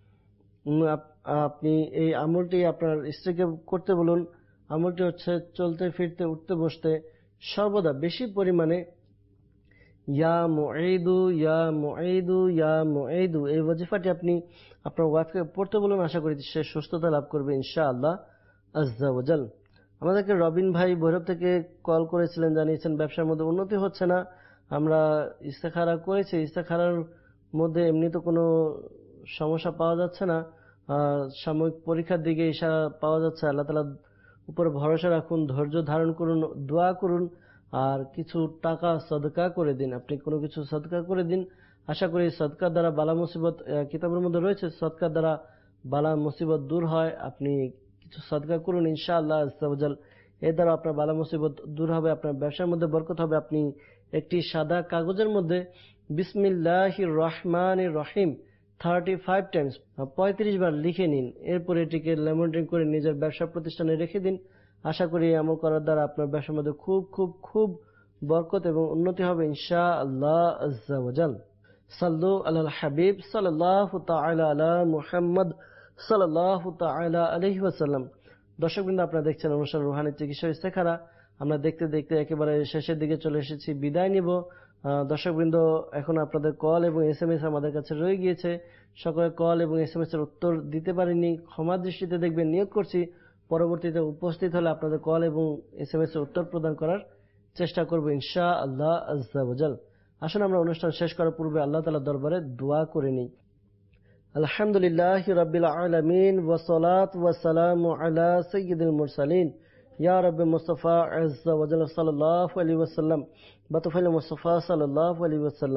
আপনি এই আমলটি আপনার স্ত্রীকে করতে বলুন। আমলটি হচ্ছে চলতে ফিরতে উঠতে বসতে সর্বদা বেশি পরিমাণে ইয়া মুঈদু, ইয়া মুঈদু, ইয়া মুঈদু, এই ওয়াজিফাটি আপনি আপনার ওয়াইফকে পড়তে বলুন। আশা করি সে সুস্থতা লাভ করবে ইনশাআল্লাহ আজ্জা ওয়াজাল। আমাদেরকে রবিন ভাই ভৈরব থেকে কল করেছিলেন, জানিয়েছেন ব্যবসার মধ্যে উন্নতি হচ্ছে না। আমরা ইস্তেখারা করেছি, ইস্তেখারার মধ্যে এমনি তো কোনো সমস্যা পাওয়া যাচ্ছে না, সাময়িক পরীক্ষার দিকে ইশারা পাওয়া যাচ্ছে। আল্লাহ তাআলার উপর ভরসা রাখুন, ধৈর্য ধারণ করুন, দোয়া করুন, আর কিছু টাকা সদকা করে দিন। আপনি কোনো কিছু সদকা করে দিন। আশা করি সদকার দ্বারা বালা মুসিবত, কিতাবের মধ্যে রয়েছে সদকার দ্বারা বালা মুসিবত দূর হয়। আপনি কিছু সদকা করুন ইনশাআল্লাহ আজ্জা ওয়াজাল, এর দ্বারা আপনার বালা মুসিবত দূর হবে, আপনার ব্যবসার মধ্যে বরকত হবে। আপনি একটি সাদা কাগজের মধ্যে বিসমিল্লাহির রহমানির রহিম থার্টি ফাইভ টাইমস পঁয়ত্রিশ বার লিখে নিন। এরপর এটিকে লেমন করে নিজের ব্যবসা প্রতিষ্ঠানে রেখে দিন। আশা করি আমল করার দ্বারা আপনার ব্যবসার মধ্যে খুব খুব খুব বরকত এবং উন্নতি হবে ইনশাআল্লাহ আজ্জা ওয়াজাল। সাল্লু আলাল হাবিব সাল্লাল্লাহু তাআলা আলা মুহাম্মদ সাল্লাল্লাহু তাআলা আলাইহি ওয়াসাল্লাম। দর্শকবৃন্দ, আপনারা দেখছেন অনুষ্ঠান রুহানি চিকিৎসা ইস্তেখারা। আমরা দেখতে দেখতে একেবারে শেষের দিকে চলে এসেছি, বিদায় নিব। দর্শকবৃন্দ, এখন আপনাদের কল এবং এস এম এস আমাদের কাছে রয়ে গিয়েছে। সকলে কল এবং এস এম এস এর উত্তর দিতে পারিনি, ক্ষমা দৃষ্টিতে দেখবেন। নিয়োগ করছি পরবর্তীতে উপস্থিত হলে আপনাদের কল এবং এস এম এস এর উত্তর প্রদান করার চেষ্টা করবো ইনশাআল্লাহ আজ্জা ওয়াজাল। আসুন আমরা অনুষ্ঠান শেষ করার পূর্বে আল্লাহ তাআলার দরবারে দোয়া করে নিই। আলহামদুলিল্লাহি রাব্বিল আলামিন ওয়া সালাতু ওয়া সালামু আলা সাইয়্যিদিল মুরসালিন ইয়া রাব্বি মুস্তাফা আজ্জা ওয়া জাল্লা সাল্লাল্লাহু আলাইহি ওয়াসাল্লাম বাতুফাইল মুস্তাফা সাল্লাল্লাহু আলাইহি ওয়াসাল্লাম।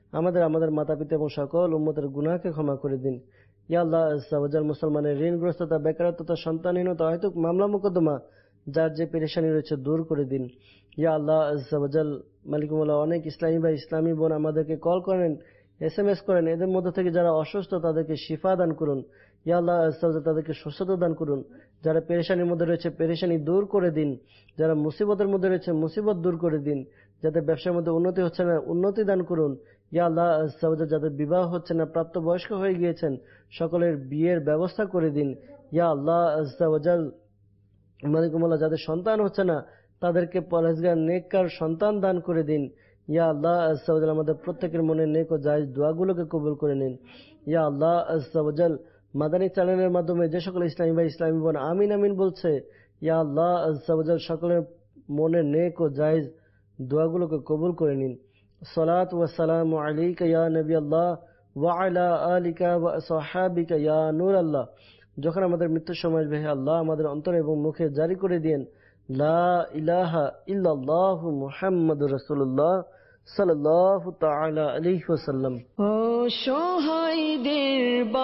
আমাদের আমাদের মাতা পিতা এবং সকল উম্মতের গুনাহকে ক্ষমা করে দিন। ইয়া আল্লাহ আজ্জা ওয়া জাল, মুসলমানের ঋণগ্রস্ততা, বেকারত্বতা, সন্তানহীনতা, হয়তো মামলা মোকদ্দমা, যার যে পেরেশানি রয়েছে দূর করে দিন। ইয়া আল্লাহ আজ্জা ওয়া জাল, মালিকুমুল্লাহ, অনেক ইসলামী ভাই, ইসলামী বোন আমাদেরকে কল করেন, এস এম এস করেন, এদের মধ্যে থেকে যারা অসুস্থ তাদেরকে শিফা দান করুন। ইয়া আল্লাহ আজ্জা ওয়া জাল, তাদেরকে সুস্থতা দান করুন। যারা পেরেশানির মধ্যে রয়েছে পেরেশানি দূর করে দিন। যারা মুসিবতের মধ্যে রয়েছে মুসিবত দূর করে দিন। যাদের ব্যবসার মধ্যে উন্নতি হচ্ছে না উন্নতি দান করুন। ইয়া আল্লাহ আজ্জা ওয়া জাল, যাদের বিবাহ হচ্ছে না, প্রাপ্ত বয়স্ক হয়ে গিয়েছেন, সকলের বিয়ের ব্যবস্থা করে দিন। ইয়া আল্লাহ আজ্জা ওয়া জাল, মালিকুমুল্লাহ, যাদের সন্তান হচ্ছে না তাদেরকে পরহেজগার নেককার সন্তান দান করে দিন। ইয়া আল্লাহ আজ্জা ওয়া জাল, আমাদের প্রত্যেকের মনে নেক ও জায়েজ দোয়াগুলোকে কবুল করে নিন। ইয়া আল্লাহ আজ্জা ওয়া জাল, মাদানী চ্যানেলের মাধ্যমে যে সকল ইসলামী ভাই, ইসলামী বোন আমিন আমিন বলছে, ইয়া আল্লাহ আজ্জা ওয়া জাল, সকলের মনে নেক ও জায়েজ দোয়াগুলোকে কবুল করে নিন। সালাত ওয়া সালামু আলাইকা ইয়া নবী আল্লাহ ওয়া আলা আলিকা ওয়া আসহাবিকা ইয়া নূর আল্লাহ। যখন আমাদের মৃত্যুর সময় আসবে, হে আল্লাহ, আমাদের অন্তরে এবং মুখে জারি করে দিন লা ইলাহা ইল্লাল্লাহু মুহাম্মাদুর রাসূলুল্লাহ সাল্লাল্লাহু তাআলা আলাইহি ওয়াসাল্লাম। অসহায়দের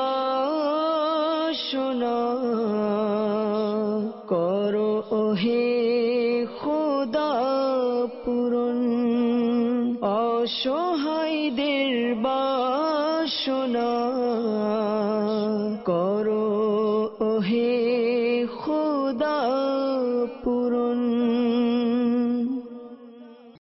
বাসনা করো ওহে খোদা পূরণ, অসহায়দের বাসনা